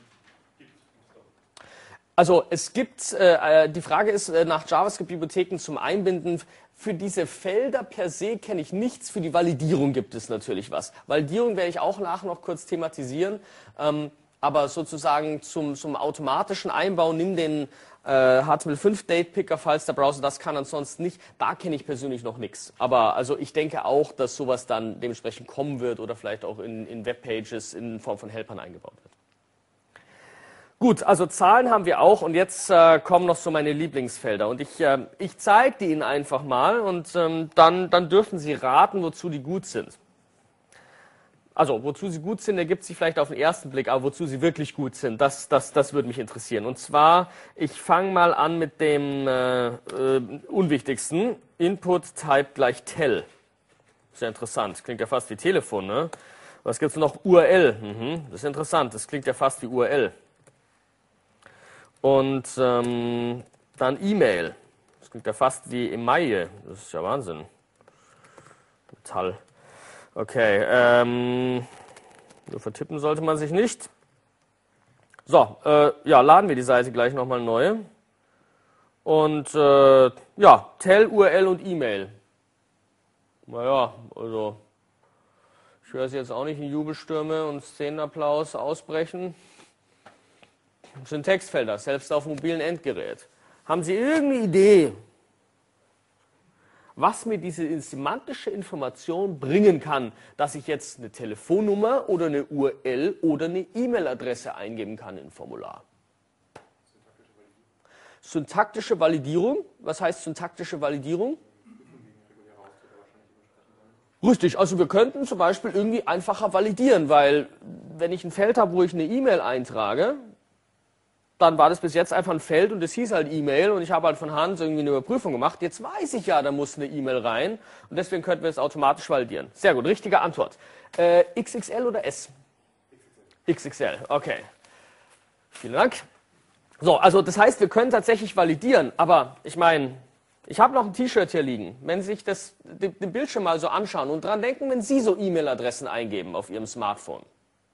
Also es gibt, äh, die Frage ist äh, nach JavaScript-Bibliotheken zum Einbinden. Für diese Felder per se kenne ich nichts, für die Validierung gibt es natürlich was. Validierung werde ich auch nachher noch kurz thematisieren, ähm, aber sozusagen zum, zum automatischen Einbau, nimm den äh, H T M L fünf Date Picker, falls der Browser das kann, ansonsten nicht, da kenne ich persönlich noch nichts. Aber also ich denke auch, dass sowas dann dementsprechend kommen wird oder vielleicht auch in, in Webpages in Form von Helpern eingebaut wird. Gut, also Zahlen haben wir auch und jetzt äh, kommen noch so meine Lieblingsfelder und ich, äh, ich zeige die Ihnen einfach mal und ähm, dann, dann dürfen Sie raten, wozu die gut sind. Also, wozu sie gut sind, ergibt sich vielleicht auf den ersten Blick, aber wozu sie wirklich gut sind, das, das, das würde mich interessieren. Und zwar, ich fange mal an mit dem äh, äh, unwichtigsten, Input Type gleich Tel. Sehr interessant, klingt ja fast wie Telefon, ne? Was gibt es noch? U R L, mhm. Das ist interessant, das klingt ja fast wie U R L. Und ähm, dann E-Mail. Das klingt ja fast wie Emaille. Das ist ja Wahnsinn. Metall. Okay. Ähm, nur vertippen sollte man sich nicht. So, äh, ja, laden wir die Seite gleich nochmal neu. Und äh, ja, Tel, U R L und E-Mail. Naja, also ich höre es jetzt auch nicht in Jubelstürme und Szenenapplaus ausbrechen. Das sind Textfelder, selbst auf mobilen Endgerät. Haben Sie irgendeine Idee, was mir diese semantische Information bringen kann, dass ich jetzt eine Telefonnummer oder eine U R L oder eine E-Mail-Adresse eingeben kann im Formular? Syntaktische Validierung. Was heißt syntaktische Validierung? Richtig, also wir könnten zum Beispiel irgendwie einfacher validieren, weil wenn ich ein Feld habe, wo ich eine E-Mail eintrage, dann war das bis jetzt einfach ein Feld und es hieß halt E-Mail und ich habe halt von Hand irgendwie eine Überprüfung gemacht. Jetzt weiß ich ja, da muss eine E-Mail rein und deswegen könnten wir es automatisch validieren. Sehr gut, richtige Antwort. Äh, X X L oder S? X X L, okay. Vielen Dank. So, also das heißt, wir können tatsächlich validieren, aber ich meine, ich habe noch ein T-Shirt hier liegen. Wenn Sie sich das, den, den Bildschirm mal so anschauen und dran denken, wenn Sie so E-Mail-Adressen eingeben auf Ihrem Smartphone.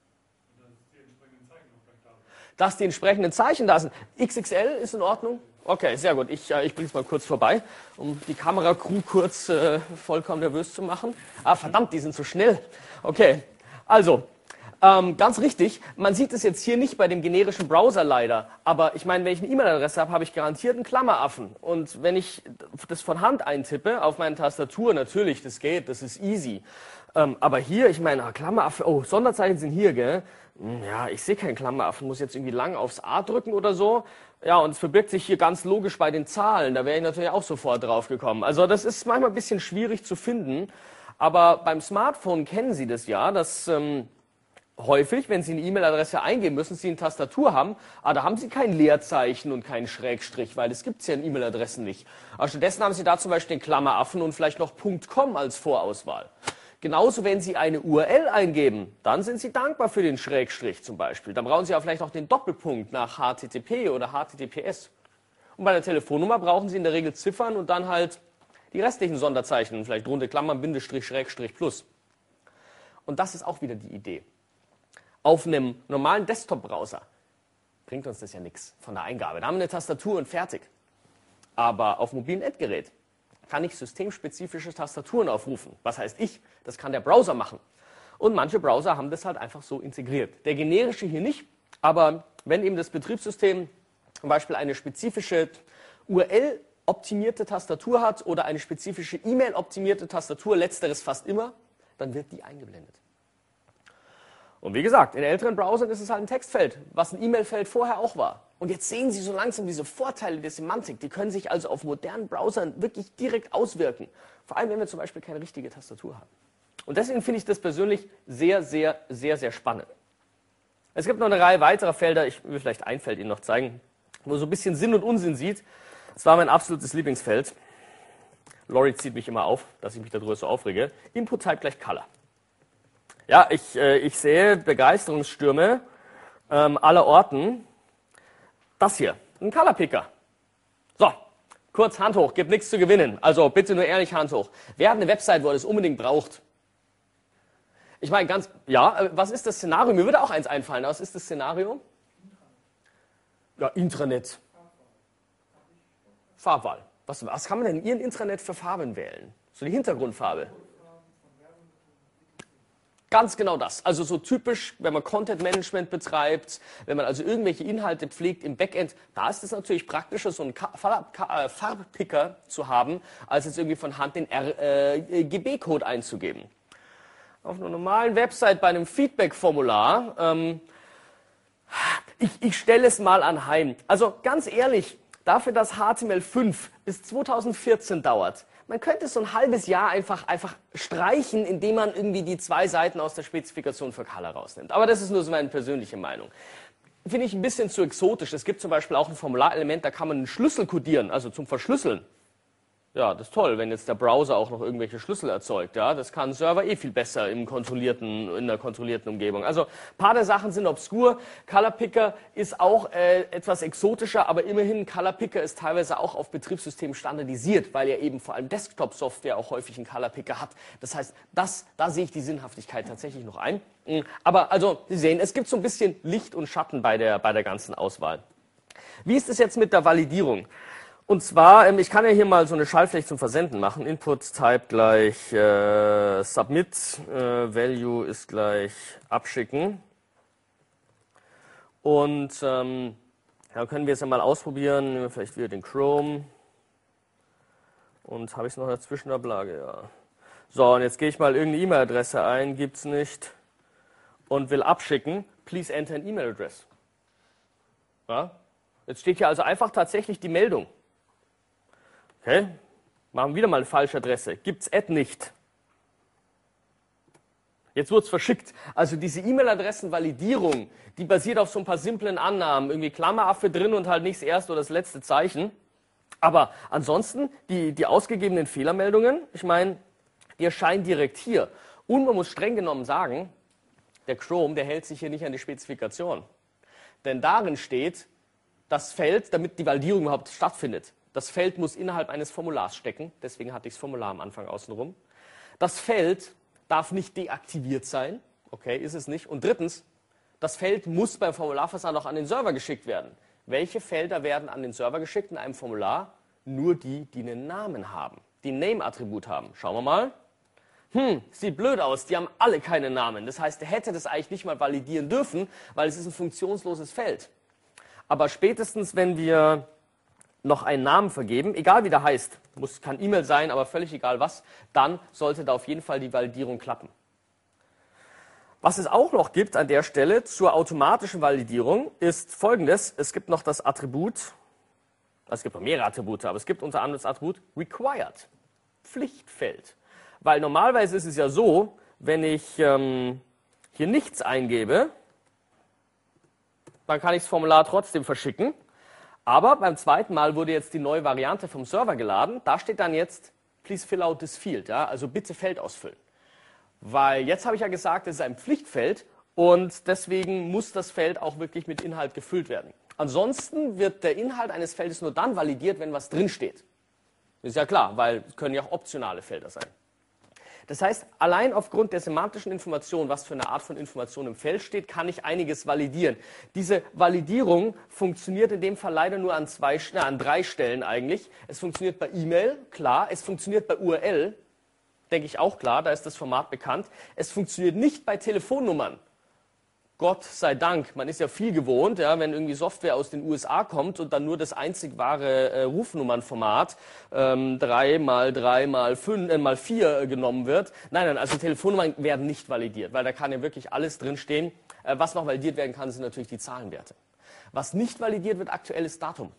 Dass die entsprechenden Zeichen da sind. X X L ist in Ordnung? Okay, sehr gut. Ich, äh, ich bringe es mal kurz vorbei, um die Kameracrew kurz äh, vollkommen nervös zu machen. Ah, verdammt, die sind so schnell. Okay, also, ähm, ganz richtig, man sieht es jetzt hier nicht bei dem generischen Browser leider, aber ich meine, wenn ich eine E-Mail-Adresse habe, habe ich garantiert einen Klammeraffen. Und wenn ich das von Hand eintippe, auf meine Tastatur, natürlich, das geht, das ist easy. Ähm, aber hier, ich meine, Klammeraffen, oh, Sonderzeichen sind hier, gell? Ja, ich sehe keinen Klammeraffen, muss jetzt irgendwie lang aufs A drücken oder so. Ja, und es verbirgt sich hier ganz logisch bei den Zahlen, da wäre ich natürlich auch sofort drauf gekommen. Also das ist manchmal ein bisschen schwierig zu finden, aber beim Smartphone kennen Sie das ja, dass ähm, häufig, wenn Sie eine E-Mail-Adresse eingeben müssen, Sie eine Tastatur haben, aber da haben Sie kein Leerzeichen und keinen Schrägstrich, weil das gibt es ja in E-Mail-Adressen nicht. Aber stattdessen haben Sie da zum Beispiel den Klammeraffen und vielleicht noch .com als Vorauswahl. Genauso, wenn Sie eine U R L eingeben, dann sind Sie dankbar für den Schrägstrich zum Beispiel. Dann brauchen Sie ja vielleicht auch den Doppelpunkt nach H T T P oder H T T P S. Und bei der Telefonnummer brauchen Sie in der Regel Ziffern und dann halt die restlichen Sonderzeichen, vielleicht runde Klammern, Bindestrich, Schrägstrich, Plus. Und das ist auch wieder die Idee. Auf einem normalen Desktop-Browser bringt uns das ja nichts von der Eingabe. Da haben wir eine Tastatur und fertig. Aber auf mobilen Endgerät kann ich systemspezifische Tastaturen aufrufen. Was heißt ich? Das kann der Browser machen. Und manche Browser haben das halt einfach so integriert. Der generische hier nicht, aber wenn eben das Betriebssystem zum Beispiel eine spezifische U R L-optimierte Tastatur hat oder eine spezifische E-Mail-optimierte Tastatur, letzteres fast immer, dann wird die eingeblendet. Und wie gesagt, in älteren Browsern ist es halt ein Textfeld, was ein E-Mail-Feld vorher auch war. Und jetzt sehen Sie so langsam diese Vorteile der Semantik. Die können sich also auf modernen Browsern wirklich direkt auswirken. Vor allem, wenn wir zum Beispiel keine richtige Tastatur haben. Und deswegen finde ich das persönlich sehr, sehr, sehr, sehr spannend. Es gibt noch eine Reihe weiterer Felder. Ich will vielleicht ein Feld Ihnen noch zeigen, wo so ein bisschen Sinn und Unsinn sieht. Das war mein absolutes Lieblingsfeld. Lori zieht mich immer auf, dass ich mich darüber so aufrege. Input Type gleich Color. Ja, ich, äh, ich sehe Begeisterungsstürme ähm, aller Orten. Das hier, ein Color Picker. So, kurz Hand hoch, gibt nichts zu gewinnen. Also bitte nur ehrlich Hand hoch. Wer hat eine Website, wo er das unbedingt braucht? Ich meine ganz, ja, was ist das Szenario? Mir würde auch eins einfallen. Was ist das Szenario? Ja, Intranet. Farbwahl. Was, was kann man denn in Ihrem Intranet für Farben wählen? So die Hintergrundfarbe. Ganz genau das. Also so typisch, wenn man Content Management betreibt, wenn man also irgendwelche Inhalte pflegt im Backend, da ist es natürlich praktischer, so einen Farbpicker zu haben, als jetzt irgendwie von Hand den R G B-Code einzugeben. Auf einer normalen Website bei einem Feedback-Formular, ähm, ich, ich stelle es mal anheim. Also ganz ehrlich, dafür, dass H T M L fünf bis zweitausendvierzehn dauert, man könnte so ein halbes Jahr einfach, einfach streichen, indem man irgendwie die zwei Seiten aus der Spezifikation für Color rausnimmt. Aber das ist nur so meine persönliche Meinung. Finde ich ein bisschen zu exotisch. Es gibt zum Beispiel auch ein Formularelement, da kann man einen Schlüssel codieren, also zum Verschlüsseln. Ja, das ist toll, wenn jetzt der Browser auch noch irgendwelche Schlüssel erzeugt. Ja, das kann ein Server eh viel besser im kontrollierten, in der kontrollierten Umgebung. Also ein paar der Sachen sind obskur. Color Picker ist auch äh, etwas exotischer, aber immerhin Color Picker ist teilweise auch auf Betriebssystemen standardisiert, weil ja eben vor allem Desktop-Software auch häufig einen Color Picker hat. Das heißt, das, da sehe ich die Sinnhaftigkeit tatsächlich noch ein. Aber also, Sie sehen, es gibt so ein bisschen Licht und Schatten bei der, bei der ganzen Auswahl. Wie ist es jetzt mit der Validierung? Und zwar, ich kann ja hier mal so eine Schaltfläche zum Versenden machen. Input Type gleich äh, Submit, äh, Value ist gleich Abschicken. Und ähm, ja, können wir es ja mal ausprobieren. Nehmen wir vielleicht wieder den Chrome. Und habe ich es noch in der Zwischenablage? Ja. So, und jetzt gehe ich mal irgendeine E-Mail-Adresse ein, gibt es nicht. Und will abschicken. Please enter an E-Mail-Address. Ja? Jetzt steht hier also einfach tatsächlich die Meldung. Okay, machen wir wieder mal eine falsche Adresse. Gibt's Ad nicht. Jetzt wurde es verschickt. Also diese E-Mail-Adressen-Validierung, die basiert auf so ein paar simplen Annahmen. Irgendwie Klammeraffe drin und halt nicht das erste oder das letzte Zeichen. Aber ansonsten, die, die ausgegebenen Fehlermeldungen, ich meine, die erscheinen direkt hier. Und man muss streng genommen sagen, der Chrome, der hält sich hier nicht an die Spezifikation. Denn darin steht das Feld, damit die Validierung überhaupt stattfindet. Das Feld muss innerhalb eines Formulars stecken, deswegen hatte ich das Formular am Anfang außenrum. Das Feld darf nicht deaktiviert sein, okay, ist es nicht. Und drittens, das Feld muss beim Formularversand auch an den Server geschickt werden. Welche Felder werden an den Server geschickt in einem Formular? Nur die, die einen Namen haben, die ein Name-Attribut haben. Schauen wir mal. Hm, sieht blöd aus, die haben alle keine Namen. Das heißt, er hätte das eigentlich nicht mal validieren dürfen, weil es ist ein funktionsloses Feld. Aber spätestens, wenn wir noch einen Namen vergeben, egal wie der heißt, muss, kann E-Mail sein, aber völlig egal was, dann sollte da auf jeden Fall die Validierung klappen. Was es auch noch gibt an der Stelle zur automatischen Validierung ist Folgendes. Es gibt noch das Attribut, es gibt noch mehrere Attribute, aber es gibt unter anderem das Attribut Required, Pflichtfeld. Weil normalerweise ist es ja so, wenn ich ähm, hier nichts eingebe, dann kann ich das Formular trotzdem verschicken. Aber beim zweiten Mal wurde jetzt die neue Variante vom Server geladen. Da steht dann jetzt, please fill out this field, ja? Also bitte Feld ausfüllen. Weil jetzt habe ich ja gesagt, es ist ein Pflichtfeld und deswegen muss das Feld auch wirklich mit Inhalt gefüllt werden. Ansonsten wird der Inhalt eines Feldes nur dann validiert, wenn was drinsteht. Ist ja klar, weil es können ja auch optionale Felder sein. Das heißt, allein aufgrund der semantischen Information, was für eine Art von Information im Feld steht, kann ich einiges validieren. Diese Validierung funktioniert in dem Fall leider nur an, zwei, na, an drei Stellen eigentlich. Es funktioniert bei E-Mail, klar. Es funktioniert bei U R L, denke ich auch klar, da ist das Format bekannt. Es funktioniert nicht bei Telefonnummern. Gott sei Dank, man ist ja viel gewohnt, ja, wenn irgendwie Software aus den U S A kommt und dann nur das einzig wahre äh, Rufnummernformat ähm, drei mal drei mal fünf äh, mal vier äh, genommen wird. Nein, nein, also Telefonnummern werden nicht validiert, weil da kann ja wirklich alles drinstehen. Äh, was noch validiert werden kann, sind natürlich die Zahlenwerte. Was nicht validiert wird aktuell ist Datum.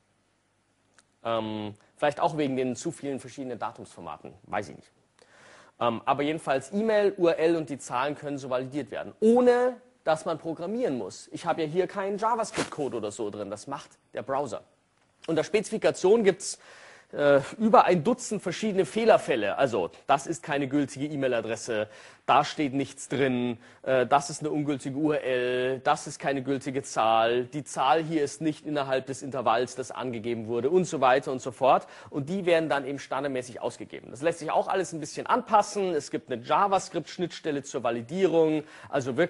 Ähm, vielleicht auch wegen den zu vielen verschiedenen Datumsformaten, weiß ich nicht. Ähm, aber jedenfalls E-Mail, U R L und die Zahlen können so validiert werden, ohne dass man programmieren muss. Ich habe ja hier keinen JavaScript-Code oder so drin, das macht der Browser. Unter Spezifikation gibt es äh, über ein Dutzend verschiedene Fehlerfälle. Also, das ist keine gültige E-Mail-Adresse, da steht nichts drin, äh, das ist eine ungültige U R L, das ist keine gültige Zahl, die Zahl hier ist nicht innerhalb des Intervalls, das angegeben wurde und so weiter und so fort. Und die werden dann eben standardmäßig ausgegeben. Das lässt sich auch alles ein bisschen anpassen. Es gibt eine JavaScript-Schnittstelle zur Validierung, also wirklich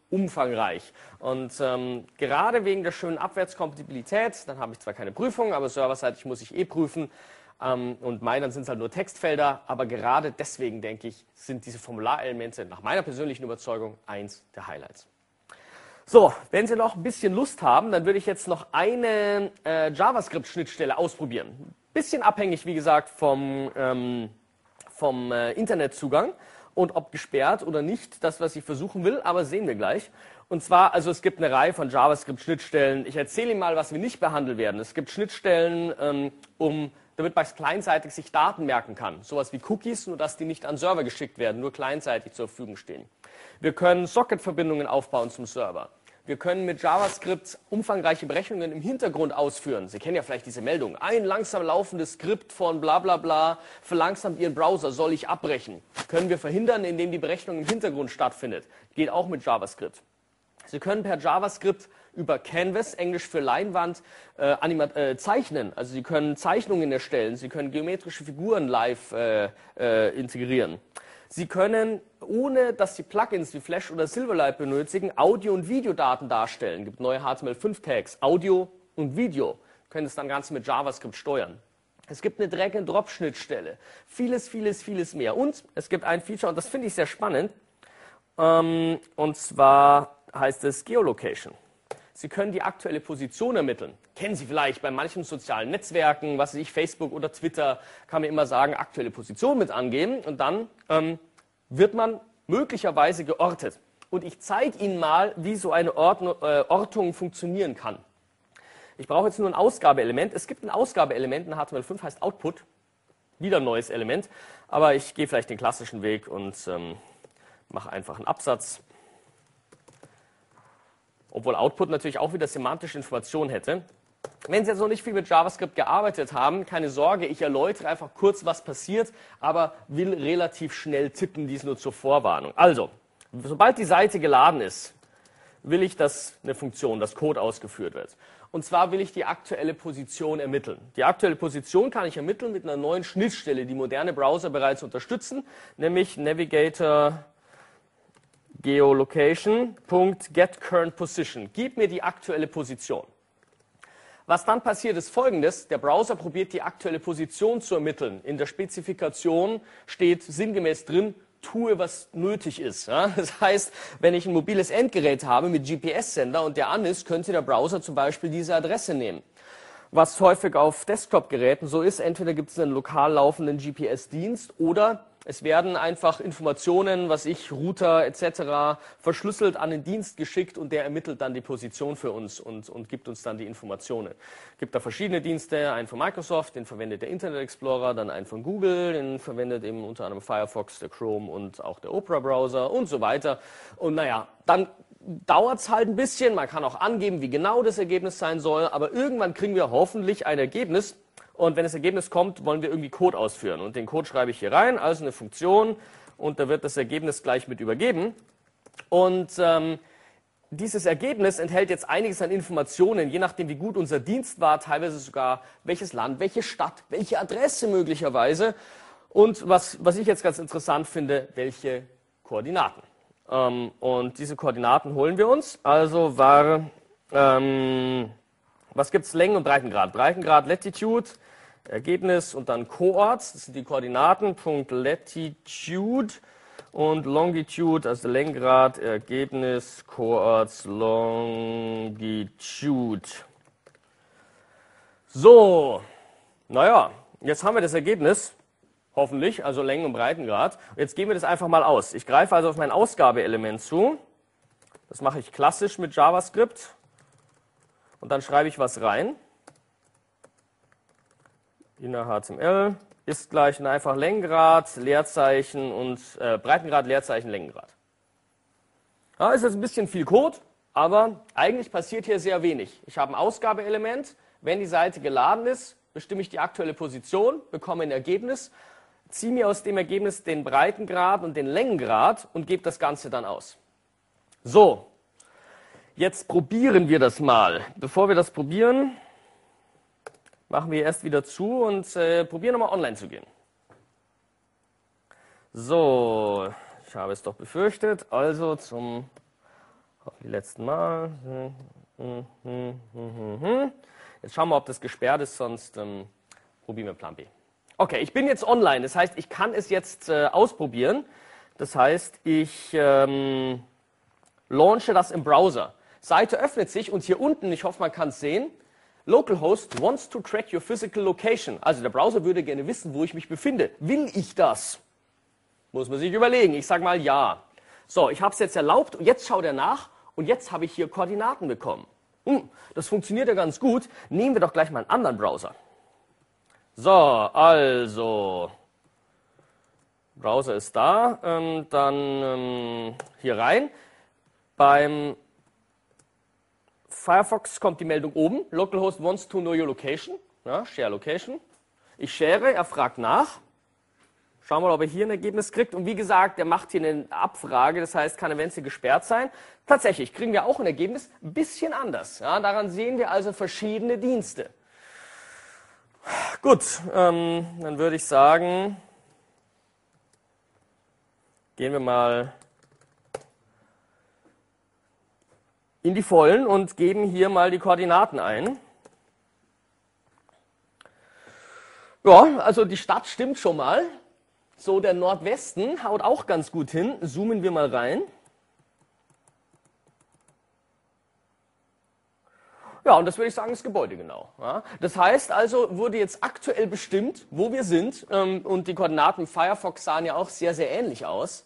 umfangreich. Und ähm, gerade wegen der schönen Abwärtskompatibilität, dann habe ich zwar keine Prüfung, aber serverseitig muss ich eh prüfen. Ähm, und meinen sind es halt nur Textfelder, aber gerade deswegen, denke ich, sind diese Formularelemente nach meiner persönlichen Überzeugung eins der Highlights. So, wenn Sie noch ein bisschen Lust haben, dann würde ich jetzt noch eine äh, JavaScript-Schnittstelle ausprobieren. Bisschen abhängig, wie gesagt, vom, ähm, vom äh, Internetzugang und ob gesperrt oder nicht, das, was ich versuchen will, aber sehen wir gleich. Und zwar, also es gibt eine Reihe von JavaScript-Schnittstellen. Ich erzähle Ihnen mal, was wir nicht behandeln werden. Es gibt Schnittstellen, ähm, um, damit man kleinseitig sich Daten merken kann. Sowas wie Cookies, nur dass die nicht an Server geschickt werden, nur kleinseitig zur Verfügung stehen. Wir können Socket-Verbindungen aufbauen zum Server. Wir können mit JavaScript umfangreiche Berechnungen im Hintergrund ausführen. Sie kennen ja vielleicht diese Meldung. Ein langsam laufendes Skript von bla bla bla verlangsamt Ihren Browser, soll ich abbrechen. Können wir verhindern, indem die Berechnung im Hintergrund stattfindet. Geht auch mit JavaScript. Sie können per JavaScript über Canvas, Englisch für Leinwand, äh, äh, zeichnen. Also Sie können Zeichnungen erstellen. Sie können geometrische Figuren live äh, äh, integrieren. Sie können, ohne dass Sie Plugins wie Flash oder Silverlight benötigen, Audio- und Videodaten darstellen. Es gibt neue H T M L fünf Tags, Audio und Video. Sie können das dann Ganze mit JavaScript steuern. Es gibt eine Drag-and-Drop-Schnittstelle. Vieles, vieles, vieles mehr. Und es gibt ein Feature, und das finde ich sehr spannend, ähm, und zwar heißt es Geolocation. Sie können die aktuelle Position ermitteln. Kennen Sie vielleicht bei manchen sozialen Netzwerken, was weiß ich, Facebook oder Twitter, kann man immer sagen, aktuelle Position mit angeben und dann ähm, wird man möglicherweise geortet. Und ich zeige Ihnen mal, wie so eine Ordnung, äh, Ortung funktionieren kann. Ich brauche jetzt nur ein Ausgabeelement. Es gibt ein Ausgabeelement in H T M L fünf, heißt Output. Wieder ein neues Element. Aber ich gehe vielleicht den klassischen Weg und ähm, mache einfach einen Absatz. Obwohl Output natürlich auch wieder semantische Informationen hätte. Wenn Sie jetzt noch nicht viel mit JavaScript gearbeitet haben, keine Sorge, ich erläutere einfach kurz, was passiert, aber will relativ schnell tippen, dies nur zur Vorwarnung. Also, sobald die Seite geladen ist, will ich, dass eine Funktion, das Code ausgeführt wird. Und zwar will ich die aktuelle Position ermitteln. Die aktuelle Position kann ich ermitteln mit einer neuen Schnittstelle, die moderne Browser bereits unterstützen, nämlich Navigator Geolocation.getCurrentPosition. Gib mir die aktuelle Position. Was dann passiert, ist Folgendes. Der Browser probiert die aktuelle Position zu ermitteln. In der Spezifikation steht sinngemäß drin, tue, was nötig ist. Ja? Das heißt, wenn ich ein mobiles Endgerät habe mit G P S-Sender und der an ist, könnte der Browser zum Beispiel diese Adresse nehmen. Was häufig auf Desktop-Geräten so ist, entweder gibt es einen lokal laufenden G P S-Dienst oder es werden einfach Informationen, was ich, Router et cetera, verschlüsselt an den Dienst geschickt und der ermittelt dann die Position für uns und, und gibt uns dann die Informationen. Es gibt da verschiedene Dienste, einen von Microsoft, den verwendet der Internet Explorer, dann einen von Google, den verwendet eben unter anderem Firefox, der Chrome und auch der Opera-Browser und so weiter. Und naja, dann dauert es halt ein bisschen, man kann auch angeben, wie genau das Ergebnis sein soll, aber irgendwann kriegen wir hoffentlich ein Ergebnis. Und wenn das Ergebnis kommt, wollen wir irgendwie Code ausführen. Und den Code schreibe ich hier rein, also eine Funktion. Und da wird das Ergebnis gleich mit übergeben. Und ähm, dieses Ergebnis enthält jetzt einiges an Informationen, je nachdem, wie gut unser Dienst war, teilweise sogar welches Land, welche Stadt, welche Adresse möglicherweise. Und was, was ich jetzt ganz interessant finde, welche Koordinaten. Ähm, und diese Koordinaten holen wir uns. Also war... Ähm, Was gibt es? Längen- und Breitengrad. Breitengrad, Latitude, Ergebnis und dann Coords, das sind die Koordinaten, Punkt Latitude und Longitude, also Längengrad, Ergebnis, Coords, Longitude. So, naja, jetzt haben wir das Ergebnis, hoffentlich, also Längen- und Breitengrad. Jetzt gehen wir das einfach mal aus. Ich greife also auf mein Ausgabeelement zu. Das mache ich klassisch mit JavaScript. Und dann schreibe ich was rein. Inner H T M L ist gleich einfach Längengrad, Leerzeichen und äh, Breitengrad, Leerzeichen, Längengrad. Ja, ist jetzt ein bisschen viel Code, aber eigentlich passiert hier sehr wenig. Ich habe ein Ausgabeelement. Wenn die Seite geladen ist, bestimme ich die aktuelle Position, bekomme ein Ergebnis, ziehe mir aus dem Ergebnis den Breitengrad und den Längengrad und gebe das Ganze dann aus. So. Jetzt probieren wir das mal. Bevor wir das probieren, machen wir erst wieder zu und äh, probieren nochmal online zu gehen. So, ich habe es doch befürchtet. Also zum die letzten Mal. Jetzt schauen wir, ob das gesperrt ist, sonst ähm, probieren wir Plan B. Okay, ich bin jetzt online, das heißt, ich kann es jetzt äh, ausprobieren. Das heißt, ich ähm, launche das im Browser. Seite öffnet sich und hier unten, ich hoffe, man kann es sehen, Localhost wants to track your physical location. Also der Browser würde gerne wissen, wo ich mich befinde. Will ich das? Muss man sich überlegen. Ich sage mal ja. So, ich habe es jetzt erlaubt und jetzt schaut er nach und jetzt habe ich hier Koordinaten bekommen. Hm, das funktioniert ja ganz gut. Nehmen wir doch gleich mal einen anderen Browser. So, also, Browser ist da, ähm, dann ähm, hier rein. Beim Firefox kommt die Meldung oben, Localhost wants to know your location, ja, Share Location. Ich share, er fragt nach. Schauen wir mal, ob er hier ein Ergebnis kriegt. Und wie gesagt, er macht hier eine Abfrage, das heißt, kann eventuell gesperrt sein. Tatsächlich kriegen wir auch ein Ergebnis, ein bisschen anders. Ja, daran sehen wir also verschiedene Dienste. Gut, ähm, dann würde ich sagen, gehen wir mal in die Vollen und geben hier mal die Koordinaten ein. Ja, also die Stadt stimmt schon mal. So, der Nordwesten haut auch ganz gut hin. Zoomen wir mal rein. Ja, und das würde ich sagen, ist Gebäude genau. Ja, das heißt also, wurde jetzt aktuell bestimmt, wo wir sind. Ähm, und die Koordinaten im Firefox sahen ja auch sehr, sehr ähnlich aus.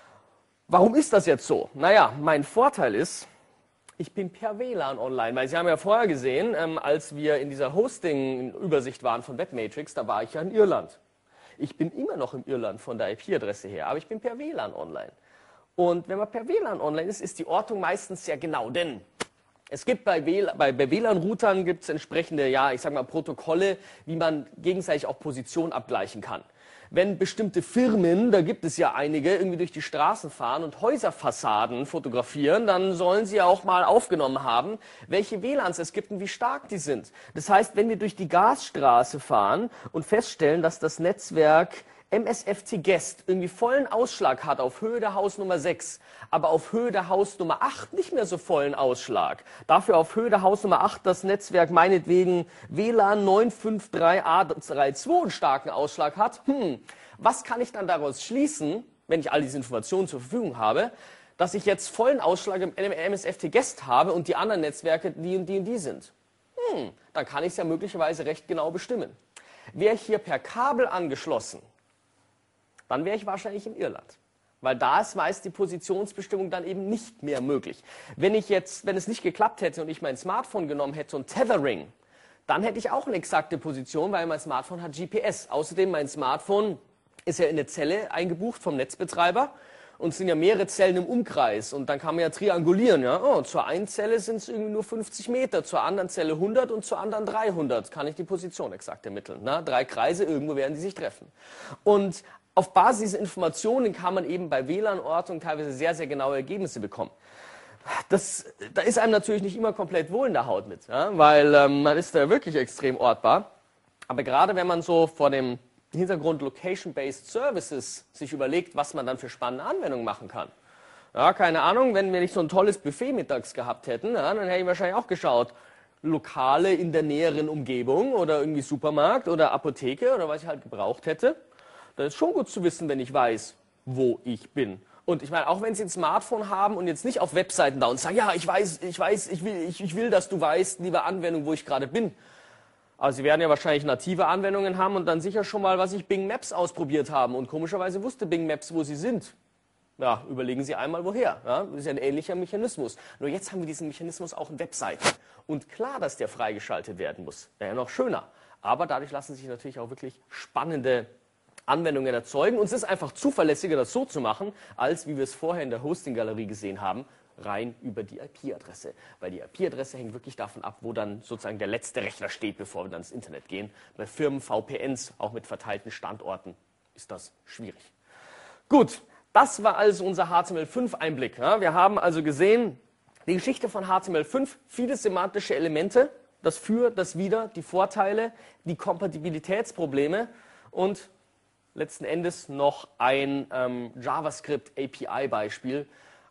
Warum ist das jetzt so? Naja, mein Vorteil ist, ich bin per W LAN online. Weil Sie haben ja vorher gesehen, ähm, als wir in dieser Hosting-Übersicht waren von Webmatrix, da war ich ja in Irland. Ich bin immer noch im Irland von der I P-Adresse her, aber ich bin per W LAN online. Und wenn man per W LAN online ist, ist die Ortung meistens sehr genau, denn es gibt bei, bei, bei W LAN-Routern gibt es entsprechende, ja, ich sag mal, Protokolle, wie man gegenseitig auch Position abgleichen kann. Wenn bestimmte Firmen, da gibt es ja einige, irgendwie durch die Straßen fahren und Häuserfassaden fotografieren, dann sollen sie ja auch mal aufgenommen haben, welche W LANs es gibt und wie stark die sind. Das heißt, wenn wir durch die Gasstraße fahren und feststellen, dass das Netzwerk M S F T Guest irgendwie vollen Ausschlag hat auf Höhe der Hausnummer sechs, aber auf Höhe der Hausnummer acht nicht mehr so vollen Ausschlag. Dafür auf Höhe der Hausnummer acht das Netzwerk meinetwegen W LAN neun fünf drei A drei zwei einen starken Ausschlag hat. Hm, was kann ich dann daraus schließen, wenn ich all diese Informationen zur Verfügung habe, dass ich jetzt vollen Ausschlag im M S F T Guest habe und die anderen Netzwerke die und die und die sind? Hm, dann kann ich es ja möglicherweise recht genau bestimmen. Wäre ich hier per Kabel angeschlossen, dann wäre ich wahrscheinlich in Irland. Weil da ist meist die Positionsbestimmung dann eben nicht mehr möglich. Wenn ich jetzt, wenn es nicht geklappt hätte und ich mein Smartphone genommen hätte und Tethering, dann hätte ich auch eine exakte Position, weil mein Smartphone hat G P S. Außerdem mein Smartphone ist ja in eine Zelle eingebucht vom Netzbetreiber und es sind ja mehrere Zellen im Umkreis und dann kann man ja triangulieren. Ja? Oh, zur einen Zelle sind es irgendwie nur fünfzig Meter, zur anderen Zelle hundert und zur anderen dreihundert. Kann ich die Position exakt ermitteln. Na? Drei Kreise, irgendwo werden die sich treffen. Und auf Basis dieser Informationen kann man eben bei W LAN-Ortung teilweise sehr, sehr genaue Ergebnisse bekommen. Das, da ist einem natürlich nicht immer komplett wohl in der Haut mit, ja? Weil ähm, man ist da wirklich extrem ortbar. Aber gerade wenn man so vor dem Hintergrund Location-Based Services sich überlegt, was man dann für spannende Anwendungen machen kann. Ja, keine Ahnung, wenn wir nicht so ein tolles Buffet mittags gehabt hätten, ja, dann hätte ich wahrscheinlich auch geschaut, Lokale in der näheren Umgebung oder irgendwie Supermarkt oder Apotheke oder was ich halt gebraucht hätte. Das ist schon gut zu wissen, wenn ich weiß, wo ich bin. Und ich meine, auch wenn Sie ein Smartphone haben und jetzt nicht auf Webseiten da und sagen, ja, ich weiß, ich weiß, ich will, ich, ich will, dass du weißt, liebe Anwendung, wo ich gerade bin. Aber Sie werden ja wahrscheinlich native Anwendungen haben und dann sicher schon mal, was ich Bing Maps ausprobiert haben. Und komischerweise wusste Bing Maps, wo Sie sind. Ja, überlegen Sie einmal, woher. Ja, das ist ja ein ähnlicher Mechanismus. Nur jetzt haben wir diesen Mechanismus auch in Webseiten. Und klar, dass der freigeschaltet werden muss. Wäre ja noch schöner. Aber dadurch lassen sich natürlich auch wirklich spannende Anwendungen erzeugen. Und es ist einfach zuverlässiger, das so zu machen, als wie wir es vorher in der Hosting-Galerie gesehen haben, rein über die I P-Adresse. Weil die I P-Adresse hängt wirklich davon ab, wo dann sozusagen der letzte Rechner steht, bevor wir dann ins Internet gehen. Bei Firmen V P Ns, auch mit verteilten Standorten, ist das schwierig. Gut, das war also unser H T M L fünf Einblick. Ja, wir haben also gesehen, die Geschichte von H T M L fünf, viele semantische Elemente, das Für, das Wider, die Vorteile, die Kompatibilitätsprobleme und letzten Endes noch ein ähm, JavaScript A P I-Beispiel.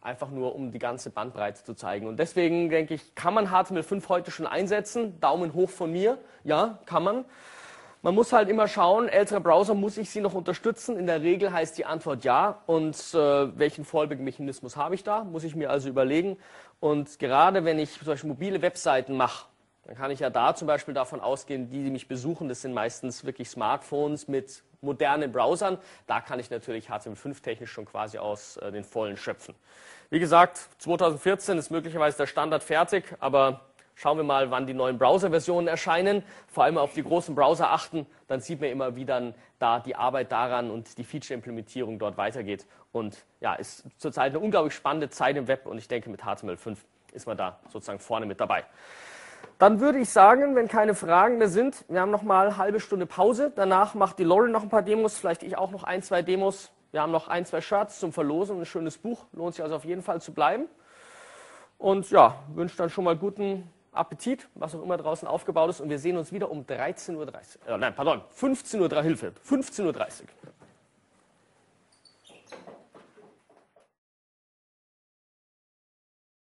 einfach nur um die ganze Bandbreite zu zeigen. Und deswegen denke ich, kann man H T M L fünf heute schon einsetzen? Daumen hoch von mir. Ja, kann man. Man muss halt immer schauen, ältere Browser, muss ich sie noch unterstützen? In der Regel heißt die Antwort ja. Und äh, welchen Fallback-Mechanismus habe ich da? Muss ich mir also überlegen. Und gerade wenn ich zum Beispiel mobile Webseiten mache, dann kann ich ja da zum Beispiel davon ausgehen, die, die mich besuchen, das sind meistens wirklich Smartphones mit modernen Browsern. Da kann ich natürlich H T M L fünf technisch schon quasi aus äh, den Vollen schöpfen. Wie gesagt, zweitausendvierzehn ist möglicherweise der Standard fertig, aber schauen wir mal, wann die neuen Browser-Versionen erscheinen. Vor allem auf die großen Browser achten, dann sieht man immer, wie dann da die Arbeit daran und die Feature-Implementierung dort weitergeht. Und ja, ist zurzeit eine unglaublich spannende Zeit im Web und ich denke, mit H T M L fünf ist man da sozusagen vorne mit dabei. Dann würde ich sagen, wenn keine Fragen mehr sind, wir haben noch mal eine halbe Stunde Pause. Danach macht die Lauren noch ein paar Demos, vielleicht ich auch noch ein, zwei Demos. Wir haben noch ein, zwei Shirts zum Verlosen und ein schönes Buch. Lohnt sich also auf jeden Fall zu bleiben. Und ja, wünsche dann schon mal guten Appetit, was auch immer draußen aufgebaut ist. Und wir sehen uns wieder um dreizehn Uhr dreißig. Äh, nein, pardon, fünfzehn Uhr dreißig. Hilfe, fünfzehn Uhr dreißig.